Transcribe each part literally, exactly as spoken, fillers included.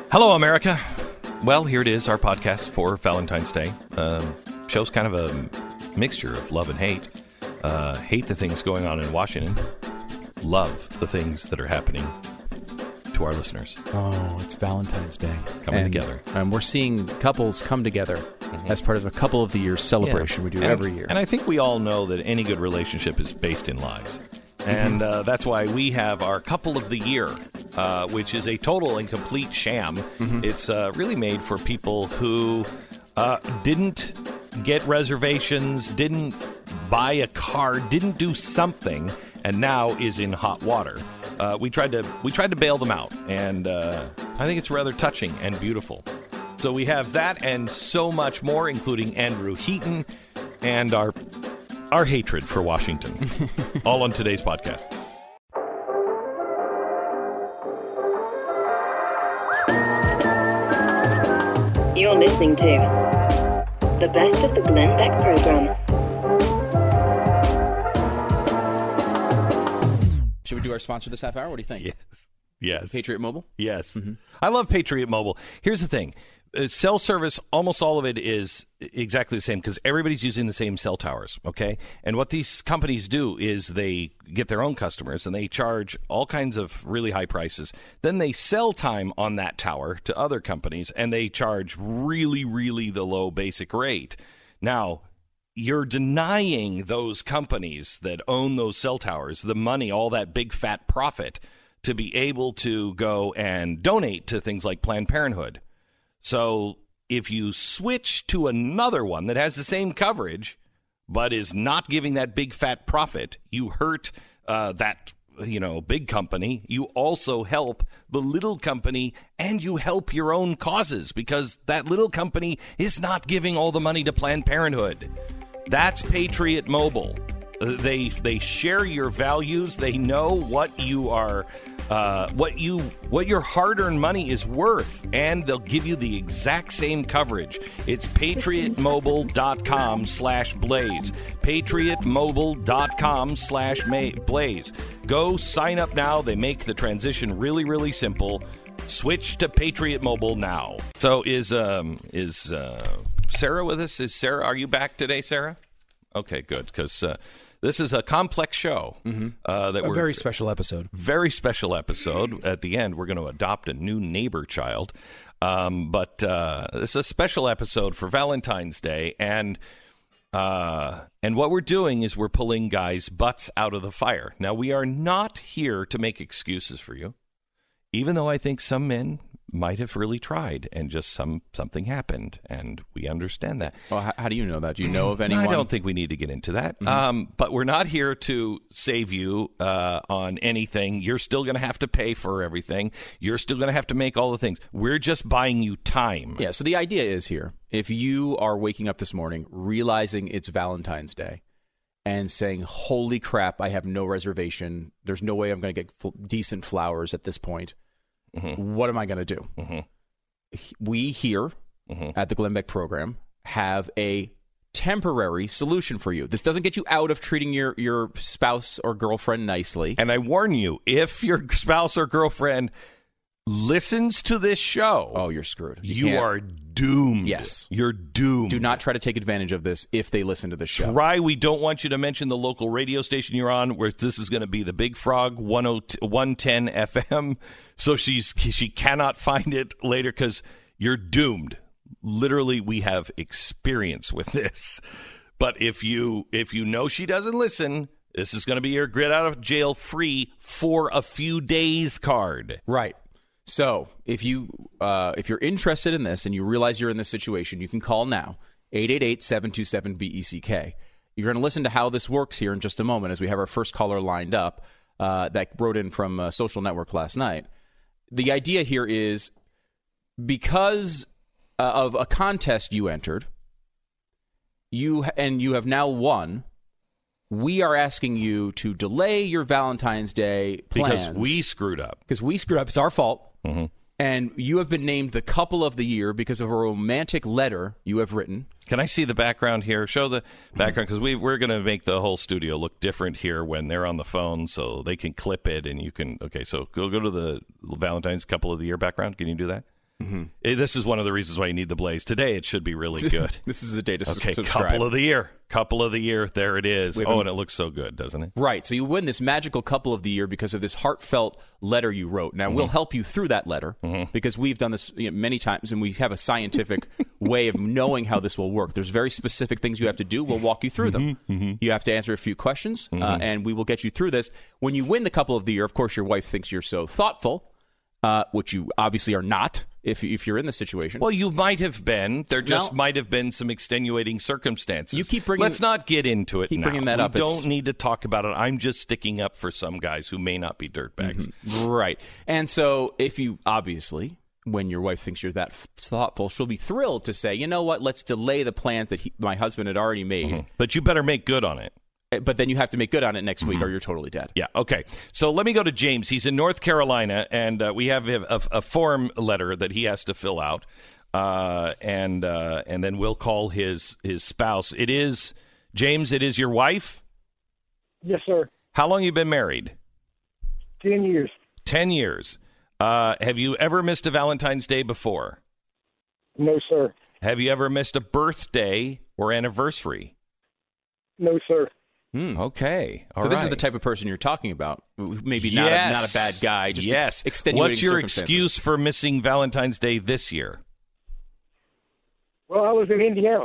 Hello, America. Well, here it is, our podcast for Valentine's Day. Um, show's kind of a mixture of love and hate. Uh, hate the things going on in Washington. Love the things that are happening to our listeners. Oh, it's Valentine's Day. Coming and, together. And we're seeing couples come together mm-hmm. as part of a couple of the years celebration yeah. we do and, every year. And I think we all know that any good relationship is based in lies. And uh, that's why we have our Couple of the Year, uh, which is a total and complete sham. Mm-hmm. It's uh, really made for people who uh, didn't get reservations, didn't buy a car, didn't do something, and now is in hot water. Uh, we tried to we tried to bail them out, and uh, I think it's rather touching and beautiful. So we have that and so much more, including Andrew Heaton and our... Our hatred for Washington, all on today's podcast. You're listening to the best of the Glenn Beck program. Should we do our sponsor this half hour? What do you think? Yes. Yes. Patriot Mobile? Yes. Mm-hmm. I love Patriot Mobile. Here's the thing. Uh, cell service, almost all of it is exactly the same because everybody's using the same cell towers, okay? And what these companies do is they get their own customers and they charge all kinds of really high prices. Then they sell time on that tower to other companies and they charge really, really the low basic rate. Now, you're denying those companies that own those cell towers the money, all that big fat profit, to be able to go and donate to things like Planned Parenthood. So if you switch to another one that has the same coverage but is not giving that big fat profit, you hurt uh, that, you know, big company. You also help the little company and you help your own causes because that little company is not giving all the money to Planned Parenthood. That's Patriot Mobile. Uh, they they share your values. They know what you are, uh, what you what your hard-earned money is worth, and they'll give you the exact same coverage. It's patriotmobile.com slash blaze. Patriotmobile.com slash blaze. Go sign up now. They make the transition really, really simple. Switch to Patriot Mobile now. So is um is uh, Sarah with us? Is Sarah? Are you back today, Sarah? Okay, good, because uh, this is a complex show. Mm-hmm. Uh, that a we're, very special episode. Very special episode. At the end, we're going to adopt a new neighbor child. Um, but uh, this is a special episode for Valentine's Day, and uh, and what we're doing is we're pulling guys' butts out of the fire. Now, we are not here to make excuses for you, even though I think some men might have really tried and just some something happened, and we understand that. Well, how, how do you know that? Do you know of anyone? I don't think we need to get into that. Mm-hmm. Um, but we're not here to save you uh, on anything. You're still going to have to pay for everything. You're still going to have to make all the things. We're just buying you time. Yeah, so the idea is here, if you are waking up this morning realizing it's Valentine's Day and saying, holy crap, I have no reservation, there's no way I'm going to get f- decent flowers at this point, mm-hmm. what am I going to do? Mm-hmm. We here mm-hmm. at the Glenn Beck program have a temporary solution for you. This doesn't get you out of treating your, your spouse or girlfriend nicely. And I warn you, if your spouse or girlfriend listens to this show, oh, you're screwed. You, you are doomed. Yes. You're doomed. Do not try to take advantage of this if they listen to this show. Try. We don't want you to mention the local radio station you're on, where this is going to be the Big Frog one ten F M. So she's she cannot find it later because you're doomed. Literally, we have experience with this. But if you if you know she doesn't listen, this is going to be your get out of jail free for a few days card. Right. So if you uh, if you're interested in this and you realize you're in this situation, you can call now, eight eight eight, seven two seven, B E C K. You're going to listen to how this works here in just a moment as we have our first caller lined up uh, that wrote in from uh, Social Network last night. The idea here is because uh, of a contest you entered, you and you have now won, we are asking you to delay your Valentine's Day plans. Because we screwed up. Because we screwed up. It's our fault. Mm-hmm. And you have been named the couple of the year because of a romantic letter you have written. Can I see the background here? Show the background, because we, we're going to make the whole studio look different here when they're on the phone, so they can clip it and you can... Okay, so go go to the Valentine's couple of the year background. Can you do that? Mm-hmm. This is one of the reasons why you need the Blaze. Today, it should be really good. This is the day to okay, subscribe. Couple of the year. Couple of the year. There it is. Oh, a, and it looks so good, doesn't it? Right. So you win this magical couple of the year because of this heartfelt letter you wrote. Now, mm-hmm. we'll help you through that letter mm-hmm. because we've done this you know, many times, and we have a scientific way of knowing how this will work. There's very specific things you have to do. We'll walk you through them. Mm-hmm. Mm-hmm. You have to answer a few questions, mm-hmm. uh, and we will get you through this. When you win the couple of the year, of course, your wife thinks you're so thoughtful, uh, which you obviously are not. If if you're in the situation, well, you might have been. There just no. might have been some extenuting circumstances. You keep bringing. Let's not get into it. Keep now. bringing that we up. We don't it's, need to talk about it. I'm just sticking up for some guys who may not be dirtbags. Mm-hmm. Right. And so, if you obviously, when your wife thinks you're that thoughtful, she'll be thrilled to say, you know what? Let's delay the plans that he, my husband had already made. Mm-hmm. But you better make good on it. But then you have to make good on it next week, mm-hmm. or you're totally dead. Yeah. Okay. So let me go to James. He's in North Carolina, and uh, we have a, a, a form letter that he has to fill out, uh, and uh, and then we'll call his his spouse. It is James. It is your wife. Yes, sir. How long have you been married? Ten years. Ten years. Uh, have you ever missed a Valentine's Day before? No, sir. Have you ever missed a birthday or anniversary? No, sir. Hmm. Okay. All so this right. is the type of person you're talking about. Maybe not, yes. a, not a bad guy. Just yes. extenuating What's your excuse for missing Valentine's Day this year? Well, I was in Indiana.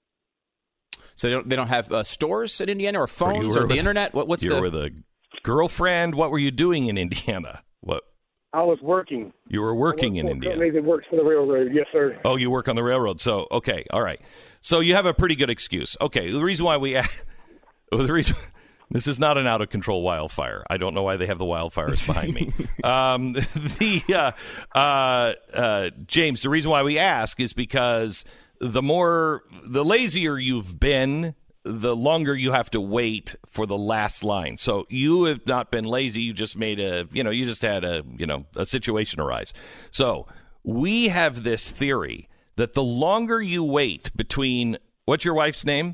So they don't, they don't have uh, stores in Indiana or phones or, or the with, internet? What, what's you the... were with a girlfriend. What were you doing in Indiana? What? I was working. You were working in Indiana. That works for the railroad. Yes, sir. Oh, you work on the railroad. So, okay. All right. So you have a pretty good excuse. Okay. The reason why we... Well, the reason this is not an out of control wildfire. I don't know why they have the wildfires behind me. um, the uh, uh, uh, James, the reason why we ask is because the more the lazier you've been, the longer you have to wait for the last line. So you have not been lazy. You just made a you know you just had a you know a situation arise. So we have this theory that the longer you wait between what's your wife's name?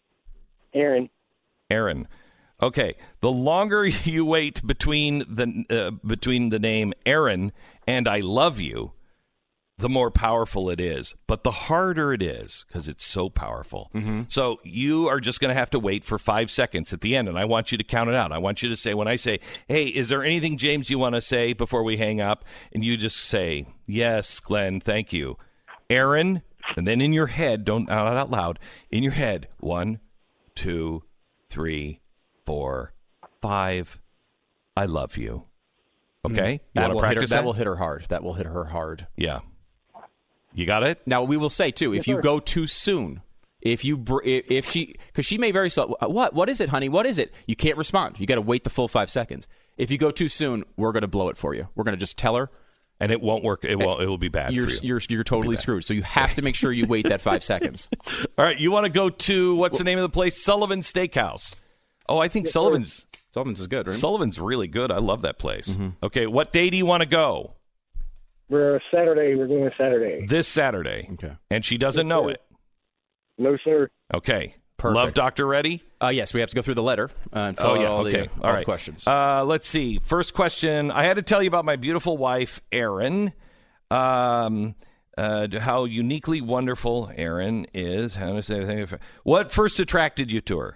Aaron. Aaron. Okay. The longer you wait between the uh, between the name Aaron and I love you, the more powerful it is. But the harder it is because it's so powerful. Mm-hmm. So you are just going to have to wait for five seconds at the end, and I want you to count it out. I want you to say, when I say, hey, is there anything, James, you want to say before we hang up? And you just say, yes, Glenn, thank you. Aaron, and then in your head, don't not out loud, in your head, one, two, three, four, five. I love you. Okay? You that, want will to hit her, practice that? that? will hit her hard. That will hit her hard. Yeah. You got it? Now, we will say, too, if yes, you sir. go too soon, if you br- if she, because she may very so, what? What is it, honey? What is it? You can't respond. You got to wait the full five seconds. If you go too soon, we're going to blow it for you. We're going to just tell her. And it won't work. It won't. It will be bad You're, for you. You're, you're totally screwed. So you have to make sure you wait that five seconds. All right. You want to go to, what's the name of the place? Sullivan's Steakhouse. Oh, I think yes, Sullivan's. Sir. Sullivan's is good, right? Sullivan's really good. I love that place. Mm-hmm. Okay. What day do you want to go? We're Saturday. We're going Saturday. This Saturday. Okay. And she doesn't yes, know sir. it. No, sir. Okay. Perfect. Love Doctor ready? Uh, yes, we have to go through the letter uh, and fill oh, out yeah. all, okay. the, all, all right. right. questions. Uh, let's see. First question. I had to tell you about my beautiful wife, Erin. Um, uh, how uniquely wonderful Erin is. How to say anything? What first attracted you to her?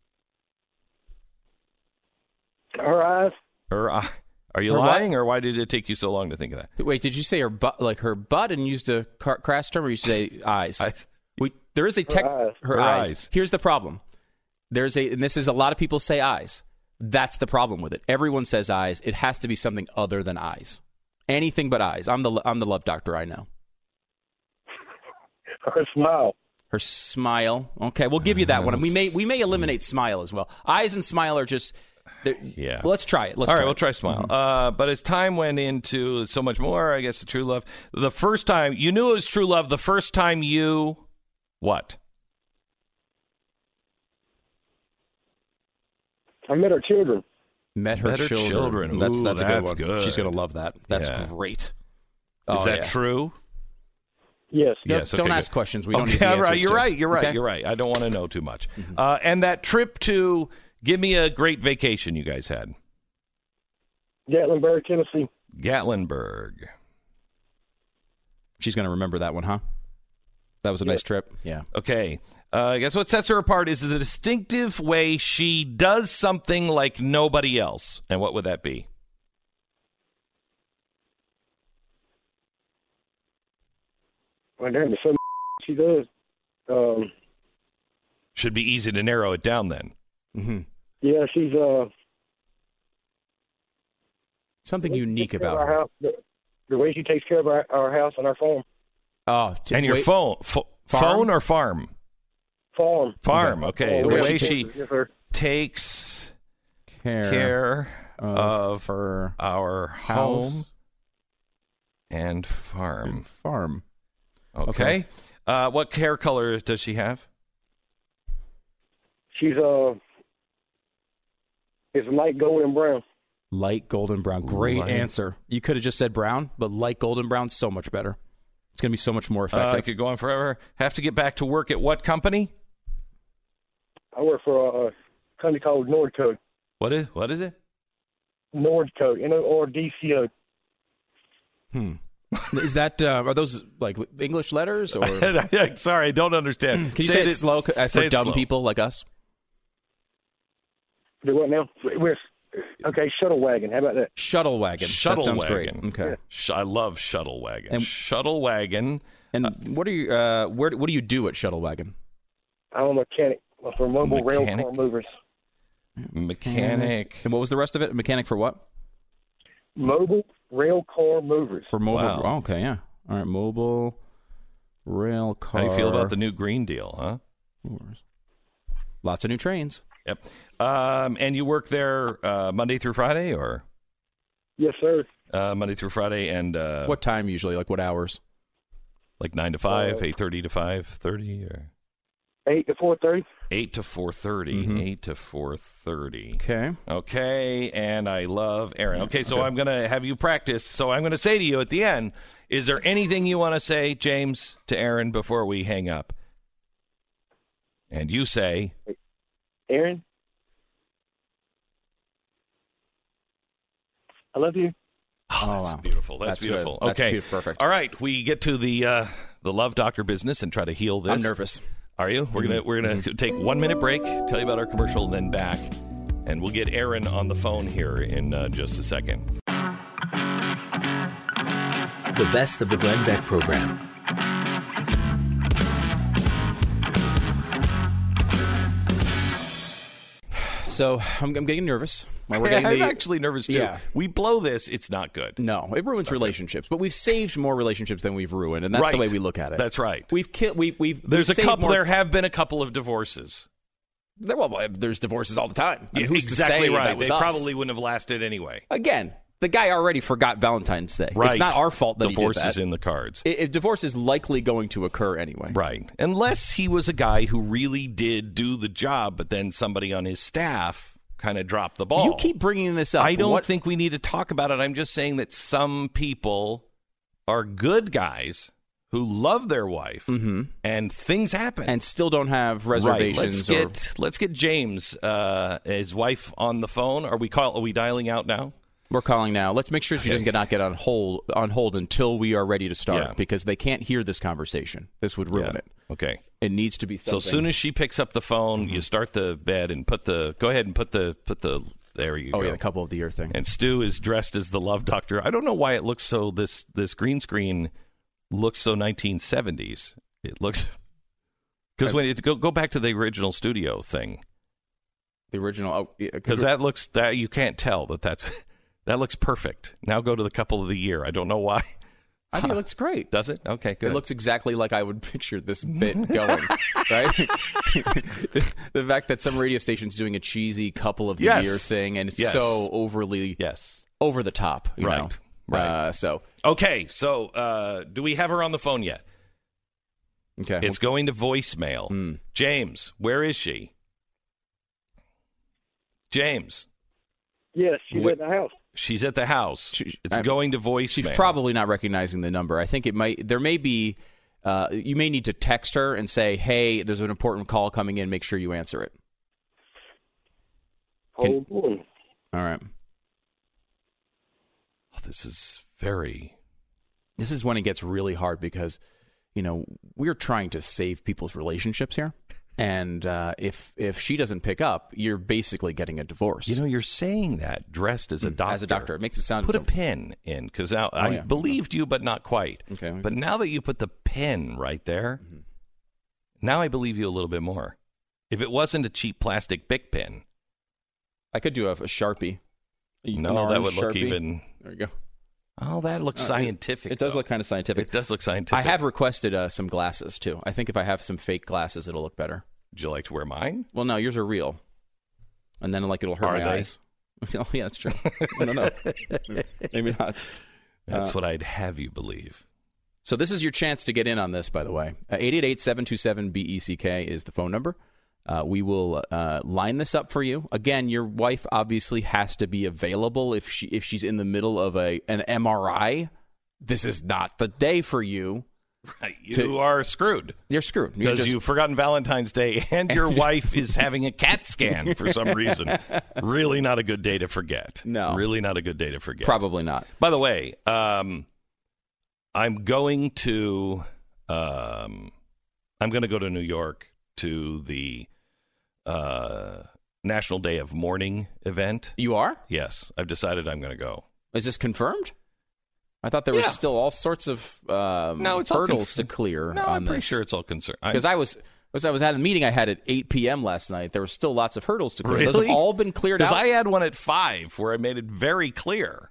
Her eyes. Her eye. Are you her lying, what? or why did it take you so long to think of that? Wait, did you say her butt, like her butt, and used a car- crass term, or you say eyes? eyes. We, there is a tech. Her eyes. Her, Her eyes. eyes. Here's the problem. There's a, and this is a lot of people say eyes. That's the problem with it. Everyone says eyes. It has to be something other than eyes. Anything but eyes. I'm the I'm the love doctor. I know. Her smile. Her smile. Okay, we'll give you that one. We may we may eliminate smile as well. Eyes and smile are just. Yeah. Well, let's try it. Let's All try right, it. we'll try smile. Mm-hmm. Uh, but as time went into so much more, I guess the true love. The first time you knew it was true love. The first time you what? I met her children. Met her Met her children. children. That's Ooh, that's a that's good one. good. She's gonna love that. That's Yeah. great. Is Oh, that yeah. true? Yes. Don't, Yes. Okay, don't good. ask questions. We don't okay, need the all answers right. You're to. right. You're right. Okay? You're right. I don't want to know too much. Mm-hmm. Uh, and that trip to give me a great vacation you guys had. Gatlinburg, Tennessee. Gatlinburg. She's going to remember that one, huh? That was a Yeah. nice trip. Yeah. Okay. Uh, guess what sets her apart is the distinctive way she does something like nobody else. And what would that be? Well, damn, there's some she does. Um, Should be easy to narrow it down then. Mm-hmm. yeah, she's uh. Something takes unique care of about our her. house, the, the way she takes care of our, our house and our farm. Oh, t- And your wait, phone, pho- Farm? phone or farm? Farm. Farm. Okay. Oh, The yeah, way she she takes- yes, sir. takes care, care of, of her our house home and farm. farm. Okay. Okay. Uh, what hair color does she have? She's uh. It's light gold and brown. Light golden brown. Great Light. answer. You could have just said brown, but light golden brown, so much better. It's going to be so much more Uh, effective. I could go on forever. Have to get back to work at what company? I work for a company called Nordco. What is what is it? Nordco. N O R D C O. Hmm. Is that, uh, are those like English letters? Or Sorry, I don't understand. can you say, it slow uh, say for it dumb slow. people like us? Do what now? We're okay. Shuttle wagon. How about that? Shuttle wagon. Shuttle that sounds wagon. great. Okay. Sh- I love shuttle wagon. And- shuttle wagon. And what are you? Uh, where? What do you do at Shuttle Wagon? I'm a mechanic for mobile rail Mechanic? car movers. Mechanic. And what was the rest of it? Mechanic for what? Mobile rail car movers. For mobile. Wow. Oh, okay, yeah. All right, mobile rail car. How do you feel about the new Green Deal, huh? movers. Lots of new trains. Yep. Um, and you work there uh, Monday through Friday, or Yes, sir. uh, Monday through Friday, and uh, What time usually? Like what hours? like nine to five, Uh, eight thirty to five thirty, or Eight to four thirty. eight to four thirty, Mhm. eight to four thirty. Okay. Okay, and I love Aaron. Okay, so Okay. I'm going to have you practice. So I'm going to say to you at the end, is there anything you want to say, James, to Aaron before we hang up? And you say, Aaron, I love you. oh, Oh, that's wow. beautiful. That's, That's good. beautiful. That's Okay, beautiful. Perfect. All right, we get to the uh, the love doctor business and try to heal this. I'm nervous. Are you? We're gonna we're gonna take one minute break, tell you about our commercial, and then back, and we'll get Aaron on the phone here in uh, just a second. The best of the Glenn Beck program. So I'm, I'm getting nervous. Well, we're getting I'm the, actually nervous too. Yeah. We blow this, it's not good. No, it ruins relationships, but we've saved more relationships than we've ruined, and that's Right. the way we look at it. That's right. We've ki- we, we've There's we've a saved couple. More, There have been a couple of divorces. there, well, there's divorces all the time. I mean, who's exactly to say right. That was They us? probably wouldn't have lasted anyway. Again, the guy already forgot Valentine's Day. Right. It's not our fault that divorce he did is that. in the cards. I- If divorce is likely going to occur anyway. Right. Unless he was a guy who really did do the job, but then somebody on his staff kind of dropped the ball. You keep bringing this up. I don't What- think we need to talk about it. I'm just saying that some people are good guys who love their wife, Mhm. and things happen. and still don't have Right. reservations. Let's or, get let's get James, uh, his wife, on the phone. Are we call? Are we dialing out now? We're calling now. Let's make sure she Okay. doesn't get not get on hold on hold until we are ready to start, Yeah. because they can't hear this conversation. This would ruin Yeah. it. Okay. It needs to be So something. as soon as she picks up the phone, you start the bed and put the. Go ahead and put the put the. There you oh go. yeah, the couple of the year thing. And Stu is dressed as the love doctor. I don't know why it looks so. This this green screen looks so nineteen seventies. It looks because when you go go back to the original studio thing, The original, oh, yeah, because that looks that you can't tell that that's that looks perfect. Now go to the couple of the year. I don't know why. I think it looks great. Does it? Okay, good. It looks exactly like I would picture this bit going, right? the, the fact that some radio station's doing a cheesy couple of the Yes. year thing, and it's Yes. so overly yes. over the top, you Right. know? Right. Uh, so, Okay, so uh, do we have her on the phone yet? okay. It's going to voicemail. Hmm. James, where is she? James, Yes, she's Wh- at the house. she's at the house. She- It's I'm- going to voicemail. She's probably not recognizing the number. I think it might. There may be. Uh, you may need to text her and say, "Hey, there's an important call coming in. Make sure you answer it." Can- Hold on. All right. Oh, this is very This is when it gets really hard because, you know, we're trying to save people's relationships here. And uh, if if she doesn't pick up, you're basically getting a divorce. You know, you're saying that dressed as a doctor. As a doctor. It makes it sound... Put so- a pin in, because now oh, I yeah. believed you, but not quite. Okay, okay. But now that you put the pin right there, mm-hmm. now I believe you a little bit more. If it wasn't a cheap plastic Bic pen... I could do a, a Sharpie. A no, that would Sharpie. look even... There you go. Oh, that looks uh, scientific. It, it does though. look kind of scientific. It does look scientific. I have requested uh, some glasses, too. I think if I have some fake glasses, it'll look better. Would you like to wear mine? Well, no, yours are real. And then, like, it'll hurt Are my they? eyes. Oh, yeah, that's true. I don't know. Maybe not. That's uh, what I'd have you believe. So this is your chance to get in on this, by the way. Uh, eight eight eight, seven two seven, B E C K is the phone number. Uh, we will uh, line this up for you. Again, your wife obviously has to be available if she if she's in the middle of a an M R I. This is not the day for you. Right, you to, are screwed. You're screwed. Because just, you've forgotten Valentine's Day and your wife is having a CAT scan for some reason. Really not a good day to forget. No. Really not a good day to forget. Probably not. By the way, um, I'm going to um, I'm going to go to New York to the uh, National Day of Mourning event. You are? Yes, I've decided I'm going to go. Is this confirmed? I thought there Yeah. was still all sorts of um, No, it's all hurdles conf- to clear No, on I'm pretty this. sure it's all concerned. Because I was, was I was at a meeting I had at eight p.m. last night. There were still lots of hurdles to clear. Those Really? have all been cleared out. Because I had one at five where I made it very clear.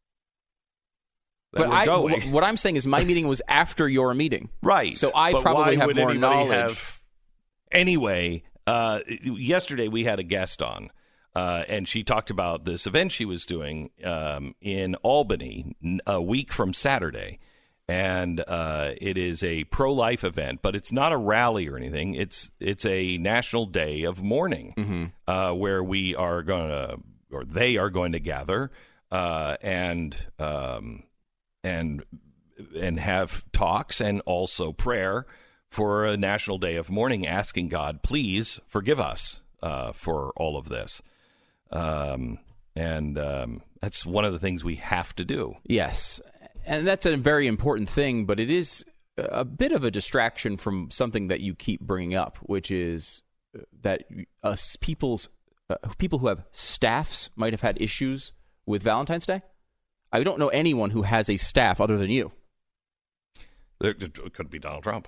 that But we're I, going. wh- what I'm saying is my meeting was after your meeting. Right. So I But probably why have would more anybody knowledge. have- Anyway, uh, yesterday we had a guest on, uh, and she talked about this event she was doing um, in Albany n- a week from Saturday. And uh, it is a pro-life event, but it's not a rally or anything. It's it's a national day of mourning Mm-hmm. uh, where we are going to, or they are going to gather uh, and um, and and have talks and also prayer for a national day of mourning, asking God, please forgive us uh, for all of this. Um, and um, that's one of the things we have to do. Yes. And that's a very important thing, but it is a bit of a distraction from something that you keep bringing up, which is that us people's uh, people who have staffs might have had issues with Valentine's Day. I don't know anyone who has a staff other than you. There, it could be Donald Trump.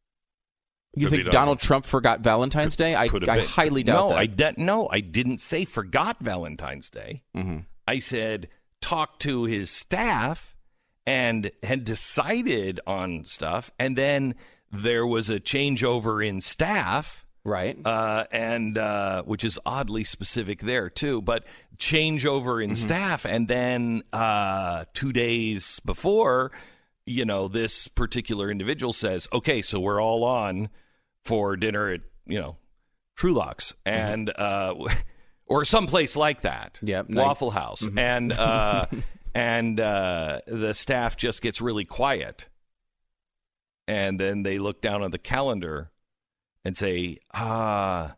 You Could think be Donald, Donald Trump forgot Valentine's Day? I, Could have I been. highly doubt no, that. I de- no, I didn't say forgot Valentine's Day. Mm-hmm. I said talk to his staff and had decided on stuff, and then there was a changeover in staff. Right. Uh, and uh, which is oddly specific there, too. But changeover in Mm-hmm. staff. And then uh, two days before, you know, this particular individual says, OK, so we're all on for dinner at, you know, Trulux and mm-hmm. uh, or someplace like that. Yep. Waffle House. Mm-hmm. And uh, and uh, the staff just gets really quiet. And then they look down at the calendar and say, ah, uh,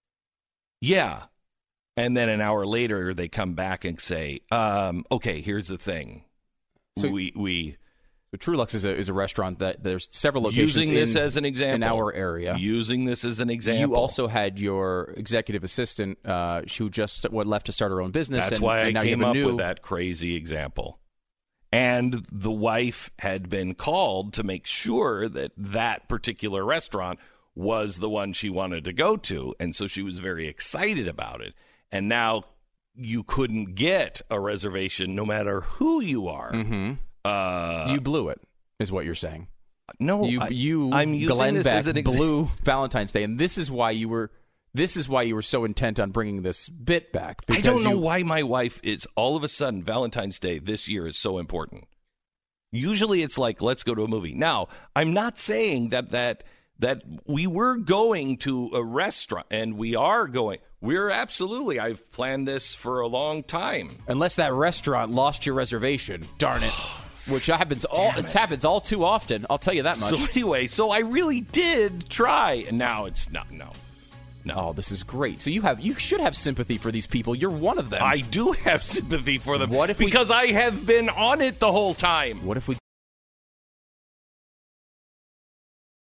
yeah. And then an hour later, they come back and say, um, okay, here's the thing. So we we so Trulux is a is a restaurant that there's several locations using this in, as an example in our area. Using this as an example. You also had your executive assistant uh, who just what left to start her own business. That's and, why and I now came you have up a new... with that crazy example. And the wife had been called to make sure that that particular restaurant was the one she wanted to go to. And so she was very excited about it. And now you couldn't get a reservation no matter who you are. Mm-hmm. Uh, you blew it, is what you're saying. No, you, I, you I'm using Glenn this Beck, as an example. blew Valentine's Day. And this is why you were... This is why you were so intent on bringing this bit back. I don't know you, why my wife is all of a sudden Valentine's Day this year is so important. Usually it's like, let's go to a movie. Now, I'm not saying that that that we were going to a restaurant and we are going. We're absolutely. I've planned this for a long time. Unless that restaurant lost your reservation. Darn it. Which happens all Damn it it. happens all too often. I'll tell you that much. So anyway, so I really did try, and now it's not. No. No. Oh, this is great. So you have you should have sympathy for these people. You're one of them. I do have sympathy for them. What if we- because I have been on it the whole time. What if we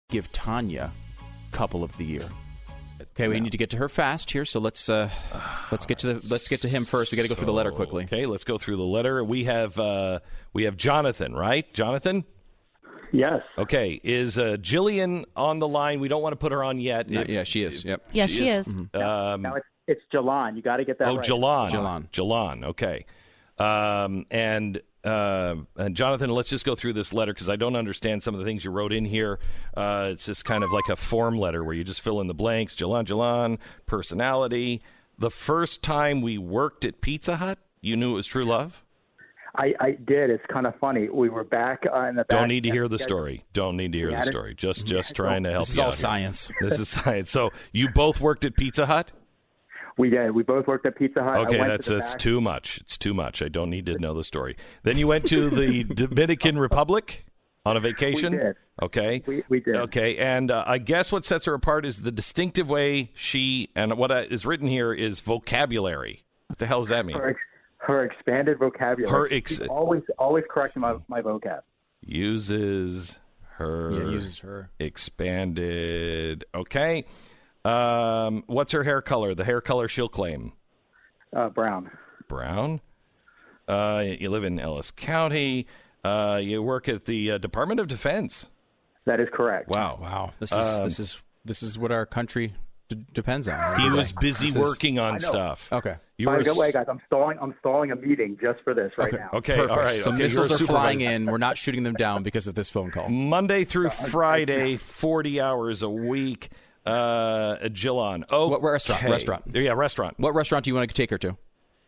give Tanya couple of the year. Okay, we need to get to her fast here, so let's uh, let's get to the let's get to him first. We got to go through the letter quickly. Okay, let's go through the letter. We have uh, we have Jonathan, right? Jonathan? Yes. Okay, is uh, Jillian on the line? We don't want to put her on yet. No, If- yeah, she is. Yep. Yes, she is. Mm-hmm. Um, Now it's, it's Jalan. You got to get that oh, right. Jalan. Jalan. Jalan, okay. Um, and, uh, and Jonathan, let's just go through this letter because I don't understand some of the things you wrote in here. Uh, it's just kind of like a form letter where you just fill in the blanks. Jalan, Jalan, personality. The first time we worked at Pizza Hut, you knew it was true love? I, I did. It's kind of funny. We were back uh, in the back. Don't need to hear the story. Don't need to hear We the had it- story. Just just trying to help This is you all out here. science. This is science. So you both worked at Pizza Hut? We did. We both worked at Pizza Hut. I Okay, went that's to the that's back. too much. It's too much. I don't need to know the story. Then you went to the Dominican Republic on a vacation? We did. Okay. We, we did. Okay, and uh, I guess what sets her apart is the distinctive way she, and what uh, is written here is vocabulary. What the hell does that mean? Her, ex- her expanded vocabulary. Her ex- She's always always correcting my, my vocab. Uses her Yeah, uses her. expanded. Okay. Um, what's her hair color? The hair color she'll claim. Uh, Brown. Brown. Uh, you live in Ellis County. Uh, you work at the uh, Department of Defense. That is correct. Wow. Wow. This is this is this is what our country d- depends on. He every was day. busy This is- working on know. stuff. Okay. You By were the way, s- guys, I'm stalling. I'm stalling a meeting just for this right Okay. now. Okay, Perfect. all right. So okay, missiles you're are a flying supervisor. in. We're not shooting them down because of this phone call. Monday through Friday, forty hours a week. Uh, Jillon. Oh, What restaurant? Restaurant. Yeah, restaurant. What restaurant do you want to take her to?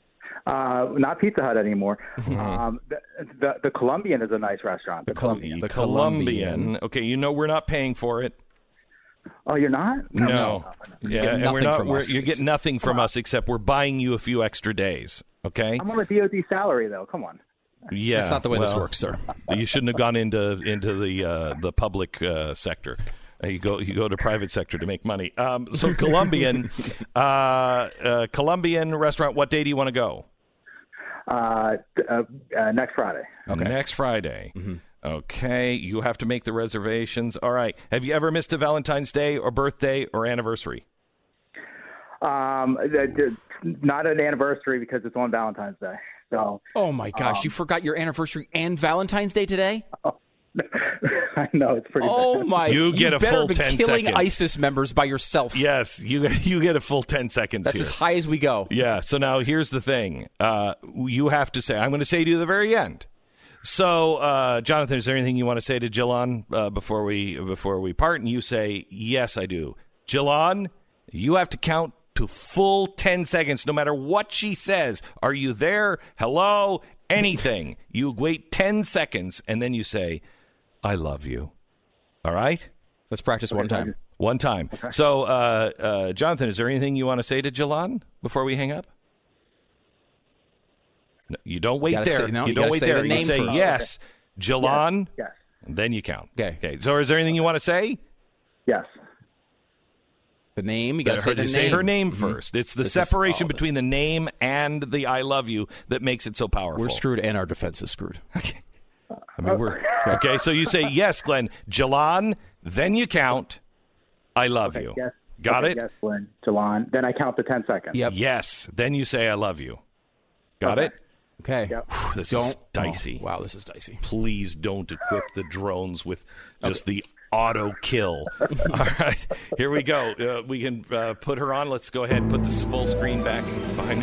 Uh, not Pizza Hut anymore. Mm-hmm. um, the, the the Colombian is a nice restaurant. The, Colombian. The Colombian. Colombian. Okay, you know we're not paying for it. Oh, you're not? No. Yeah, get and nothing we're not. from We're, us. you get nothing from us except we're buying you a few extra days. Okay. I'm on a D O D salary though. Come on. Yeah, That's not the way this well, works, sir. You shouldn't have gone into into the uh, the public uh, sector. Uh, You go you go to private sector to make money. Um, so Colombian, uh, uh, Colombian restaurant. What day do you want to go? Uh, uh, uh, next Friday. Okay. Next Friday. Okay, you have to make the reservations. All right. Have you ever missed a Valentine's Day or birthday or anniversary? Um, the, the, not an anniversary because it's on Valentine's Day. So Oh my gosh, you forgot your anniversary and Valentine's Day today? I know it's pretty. Oh bad. my! You get a better full be ten killing seconds. ISIS members by yourself. Yes, you you get a full ten seconds That's here. as high as we go. Yeah. So now here's the thing. Uh, you have to say. I'm going to say to you at the very end. So, uh, Jonathan, is there anything you want to say to Jillon uh, before we before we part? And you say, yes, I do. Jillon, you have to count to full ten seconds, no matter what she says. Are you there? Hello? Anything. You wait ten seconds, and then you say, I love you. All right? Let's practice one time. One time. So, uh, uh, Jonathan, is there anything you want to say to Jillon before we hang up? No, you don't wait gotta there. say- no, you you don't gotta wait say there. the You name say first. yes, Jillon, Yes. and then you count. Okay. Okay. So, is there anything you want to say? Yes. The name, you got to Her- say the say name. her name first. It's the This is- separation oh, this- between the name and the "I love you" that makes it so powerful. We're screwed, and our defense is screwed. I mean, we're okay. So you say yes, Glenn, Jillon, then you count. I love you. Yes. Got Okay, it? Yes, Lynn. Jalon. Then I count to ten seconds. Yep. Yes. Then you say I love you. Got Okay. it? Okay. Yep. Whew, this Don't is dicey. oh, wow, this is dicey. Please don't equip the drones with just the auto kill. All right, here we go. Uh, we can uh, put her on. Let's go ahead and put this full screen back behind me.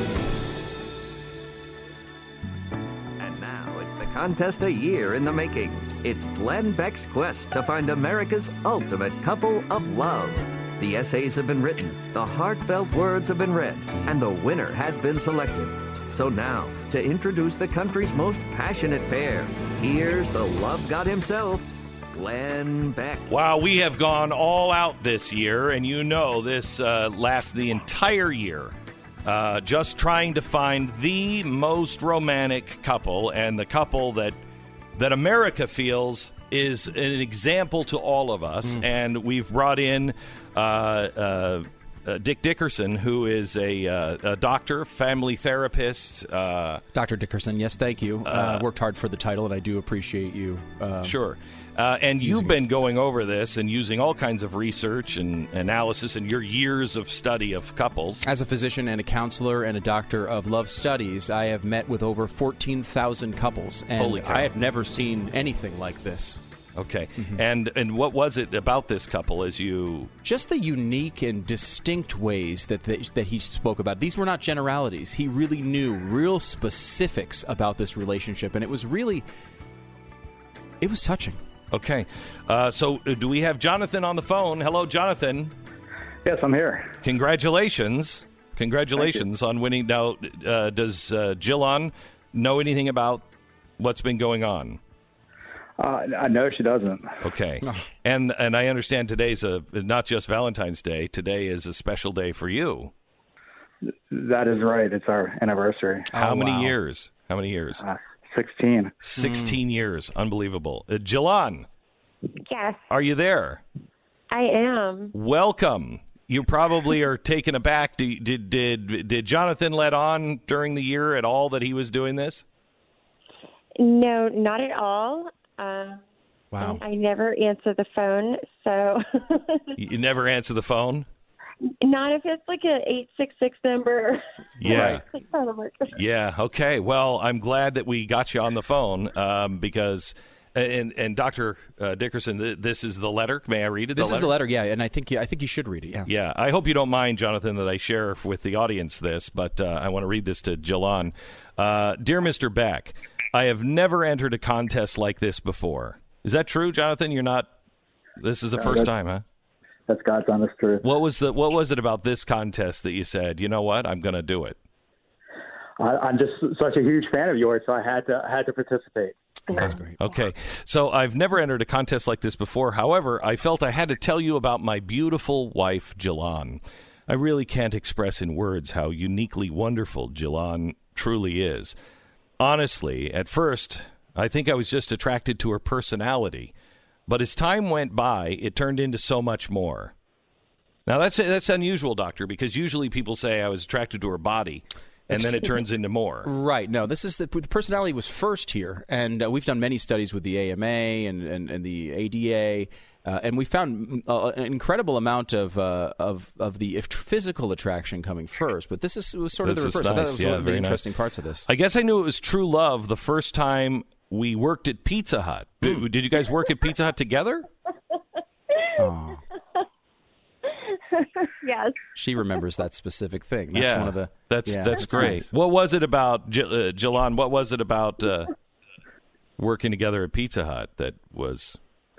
And now it's the contest a year in the making. It's Glenn Beck's quest to find America's ultimate couple of love. The essays have been written, the heartfelt words have been read, and the winner has been selected. So now, to introduce the country's most passionate pair, here's the love god himself, Glenn Beck. Wow, we have gone all out this year, and you know this uh, lasts the entire year. Uh, just trying to find the most romantic couple, and the couple that that America feels is an example to all of us. And we've brought in uh, uh, uh, Dick Dickerson, who is a, uh, a doctor, family therapist. Uh, Doctor Dickerson, yes, thank you. Uh, uh, worked hard for the title, and I do appreciate you. Um, sure. Uh, and you've been going over this and using all kinds of research and analysis and your years of study of couples. As a physician and a counselor and a doctor of love studies, I have met with over fourteen thousand couples, and Holy cow. I have never seen anything like this. Okay. Mm-hmm. And and what was it about this couple as you... Just the unique and distinct ways that they, that he spoke about. These were not generalities. He really knew real specifics about this relationship, and it was really... It was touching. Okay. Uh, so uh, do we have Jonathan on the phone? Hello, Jonathan. Yes, I'm here. Congratulations. Congratulations on winning. Now, uh, does uh, Jillan know anything about what's been going on? Uh, I know she doesn't. Okay. And and I understand today's a not just Valentine's Day. Today is a special day for you. That is right. It's our anniversary. How Oh, many wow. years? How many years? Uh, sixteen. sixteen mm. years. Unbelievable. Uh, Jillan, Yes, are you there? I am. Welcome. You probably are taken aback. Did, did did did Jonathan let on during the year at all that he was doing this? No, not at all. Uh, Wow. I never answer the phone, so You never answer the phone? not if it's like a eight six six number. Yeah. Like, that'll work. Yeah. Okay. Well, I'm glad that we got you on the phone um, because, and and Doctor Uh, Dickerson, th- this is the letter. May I read it? This the is the letter, yeah, and I think I think you should read it, yeah. Yeah. I hope you don't mind, Jonathan, that I share with the audience this, but uh, I want to read this to Jillan. Uh, Dear Mister Beck, I have never entered a contest like this before. Is that true, Jonathan? You're not. This is the No, first that's- time, huh? That's God's honest truth. What was the What was it about this contest that you said, you know what, I'm going to do it? I, I'm just such a huge fan of yours, so I had to I had to participate. That's great. Okay, so I've never entered a contest like this before. However, I felt I had to tell you about my beautiful wife, Jillan. I really can't express in words how uniquely wonderful Jillan truly is. Honestly, at first, I think I was just attracted to her personality. But as time went by, it turned into so much more. Now, that's that's unusual, Doctor, because usually people say I was attracted to her body, and then it turns into more. Right. No, this is the, the personality was first here, and uh, we've done many studies with the A M A and, and, and the A D A, uh, and we found uh, an incredible amount of uh, of of the physical attraction coming first. But this is was sort of This the is reverse. I thought nice. that was Yeah, one of the very nice. interesting parts of this. I guess I knew it was true love the first time we worked at Pizza Hut. Mm. Did, did you guys work at Pizza Hut together? Oh, Yes. she remembers that specific thing. That's yeah, one of the. that's yeah, that's great. nice. What was it about, J- uh, Jillan? What was it about uh, working together at Pizza Hut that was?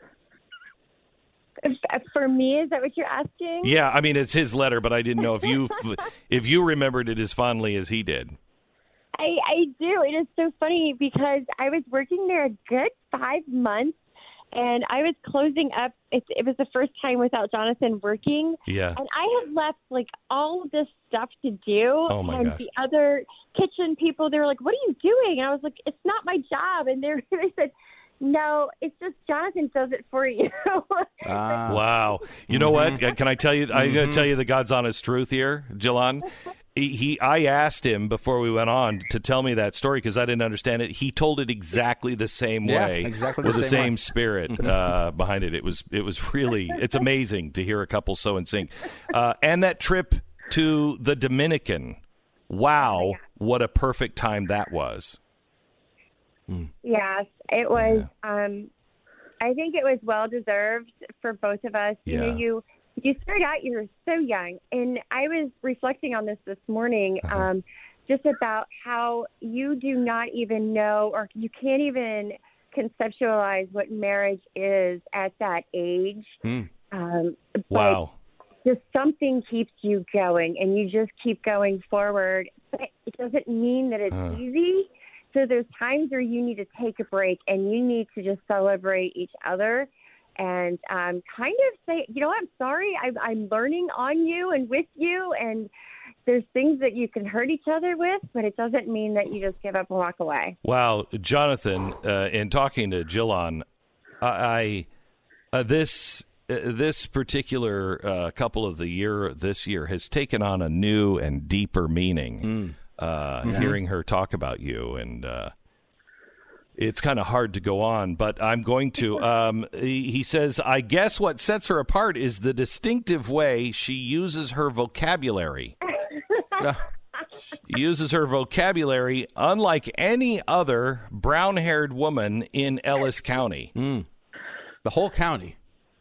For me, is that what you're asking? Yeah, I mean it's his letter, but I didn't know if you if you remembered it as fondly as he did. I, I do. It is so funny because I was working there a good five months, and I was closing up. It, it was the first time without Jonathan working. Yeah. And I had left, like, all this stuff to do. Oh, my and gosh. the other kitchen people, they were like, what are you doing? And I was like, it's not my job. And they they said, no, it's just Jonathan does it for you. Ah. Wow. You know what? Can I tell you? I'm going to tell you the God's honest truth here, Jillan. He, he, I asked him before we went on to tell me that story because I didn't understand it. He told it exactly the same Yeah, way, exactly with the the same same way. spirit uh, behind it. It was, it was really, it's amazing to hear a couple so in sync. Uh, and that trip to the Dominican, wow, what a perfect time that was. Yes, it was. Um, I think it was well deserved for both of us. You Yeah. know, you you start out, you're so young, and I was reflecting on this this morning, Uh-huh. um, just about how you do not even know, or you can't even conceptualize what marriage is at that age. Mm. Um, but Wow. just something keeps you going, and you just keep going forward. But it doesn't mean that it's Uh. easy. So there's times where you need to take a break and you need to just celebrate each other and um, kind of say, you know, I'm sorry, I'm, I'm learning on you and with you. And there's things that you can hurt each other with, but it doesn't mean that you just give up and walk away. Wow, Jonathan, uh, in talking to Jillan, I, I uh, this this particular uh, couple of the year this year has taken on a new and deeper meaning. Mm. Uh, mm-hmm. Hearing her talk about you, and uh, it's kind of hard to go on, but I'm going to. Um, he, he says, I guess what sets her apart is the distinctive way she uses her vocabulary. She uses her vocabulary unlike any other brown-haired woman in Ellis County. Mm. The whole county.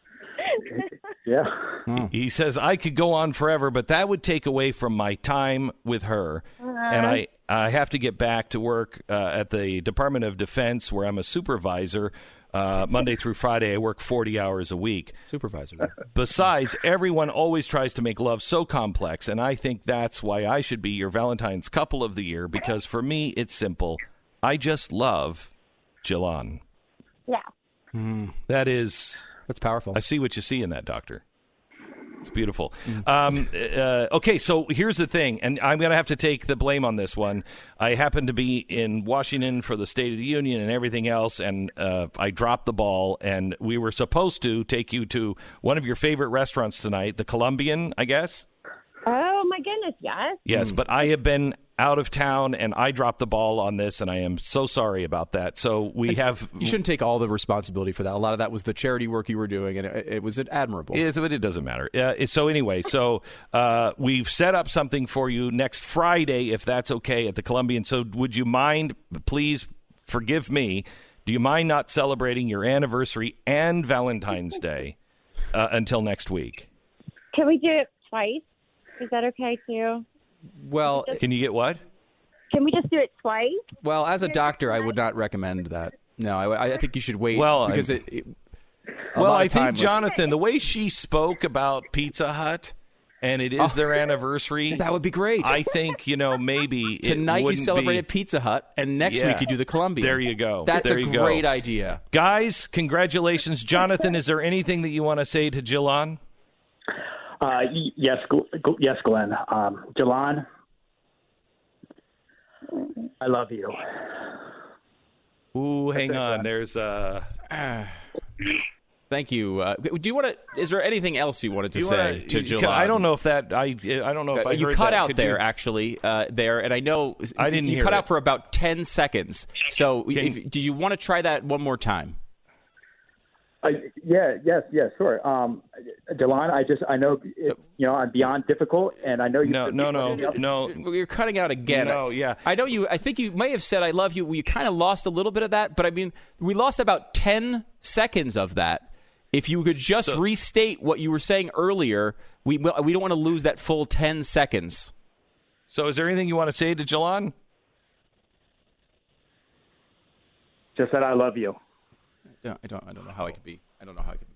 Yeah. Mm. He says, I could go on forever, but that would take away from my time with her. Uh, and I, I have to get back to work uh, at the Department of Defense, where I'm a supervisor. Uh, Monday through Friday, I work forty hours a week. Supervisor. Besides, everyone always tries to make love so complex, and I think that's why I should be your Valentine's couple of the year, because for me, it's simple. I just love Jalan. Yeah. Mm. That is... That's powerful. I see what you see in that, Doctor. It's beautiful. Um, uh, okay, so here's the thing, and I'm going to have to take the blame on this one. I happened to be in Washington for the State of the Union and everything else, and uh, I dropped the ball, and we were supposed to take you to one of your favorite restaurants tonight, the Colombian, I guess? Oh, my goodness, yes. Yes, mm. but I have been out of town, and I dropped the ball on this, and I am so sorry about that. So we have... You shouldn't take all the responsibility for that. A lot of that was the charity work you were doing, and it, it was admirable. It is, but it doesn't matter. Uh, so anyway, so uh, we've set up something for you next Friday, if that's okay, at the Colombian. So would you mind, please forgive me, do you mind not celebrating your anniversary and Valentine's Day uh, until next week? Can we do it twice? Is that okay, too? Well, can you get what? Can we just do it twice? Well, as a doctor, I would not recommend that. No, I, I think you should wait. Well, because it. it well, I think Jonathan, was... the way she spoke about Pizza Hut, and it is oh, their anniversary. That would be great. I think you know maybe tonight you celebrated be... Pizza Hut, and next yeah. week you do the Colombian. There you go. That's there a you great go. idea, guys. Congratulations, Jonathan. Is there anything that you want to say to Jalan? Uh, yes, yes, Glenn. Um, Jalan, I love you. Ooh, hang on. There's uh... uh Thank you. Uh, do you want to? Is there anything else you wanted to you say wanna, to Jalan? I don't know if that. I I don't know if I you heard cut that. out Could there you? actually uh, there, and I know I didn't you hear cut it. out for about ten seconds. So, Can, if, do you want to try that one more time? I, yeah, yes, yes, sure. Um, Jalan, I just, I know, it, you know, I'm beyond difficult, and I know you. No, no, no, no. You're cutting out again. No, yeah. I know you. I think you may have said "I love you." You kind of lost a little bit of that, but I mean, we lost about ten seconds of that. If you could just so, restate what you were saying earlier, we we don't want to lose that full ten seconds. So, is there anything you want to say to Jalan? Just that I love you. Yeah, I don't. I don't know how I could be. I don't know how I could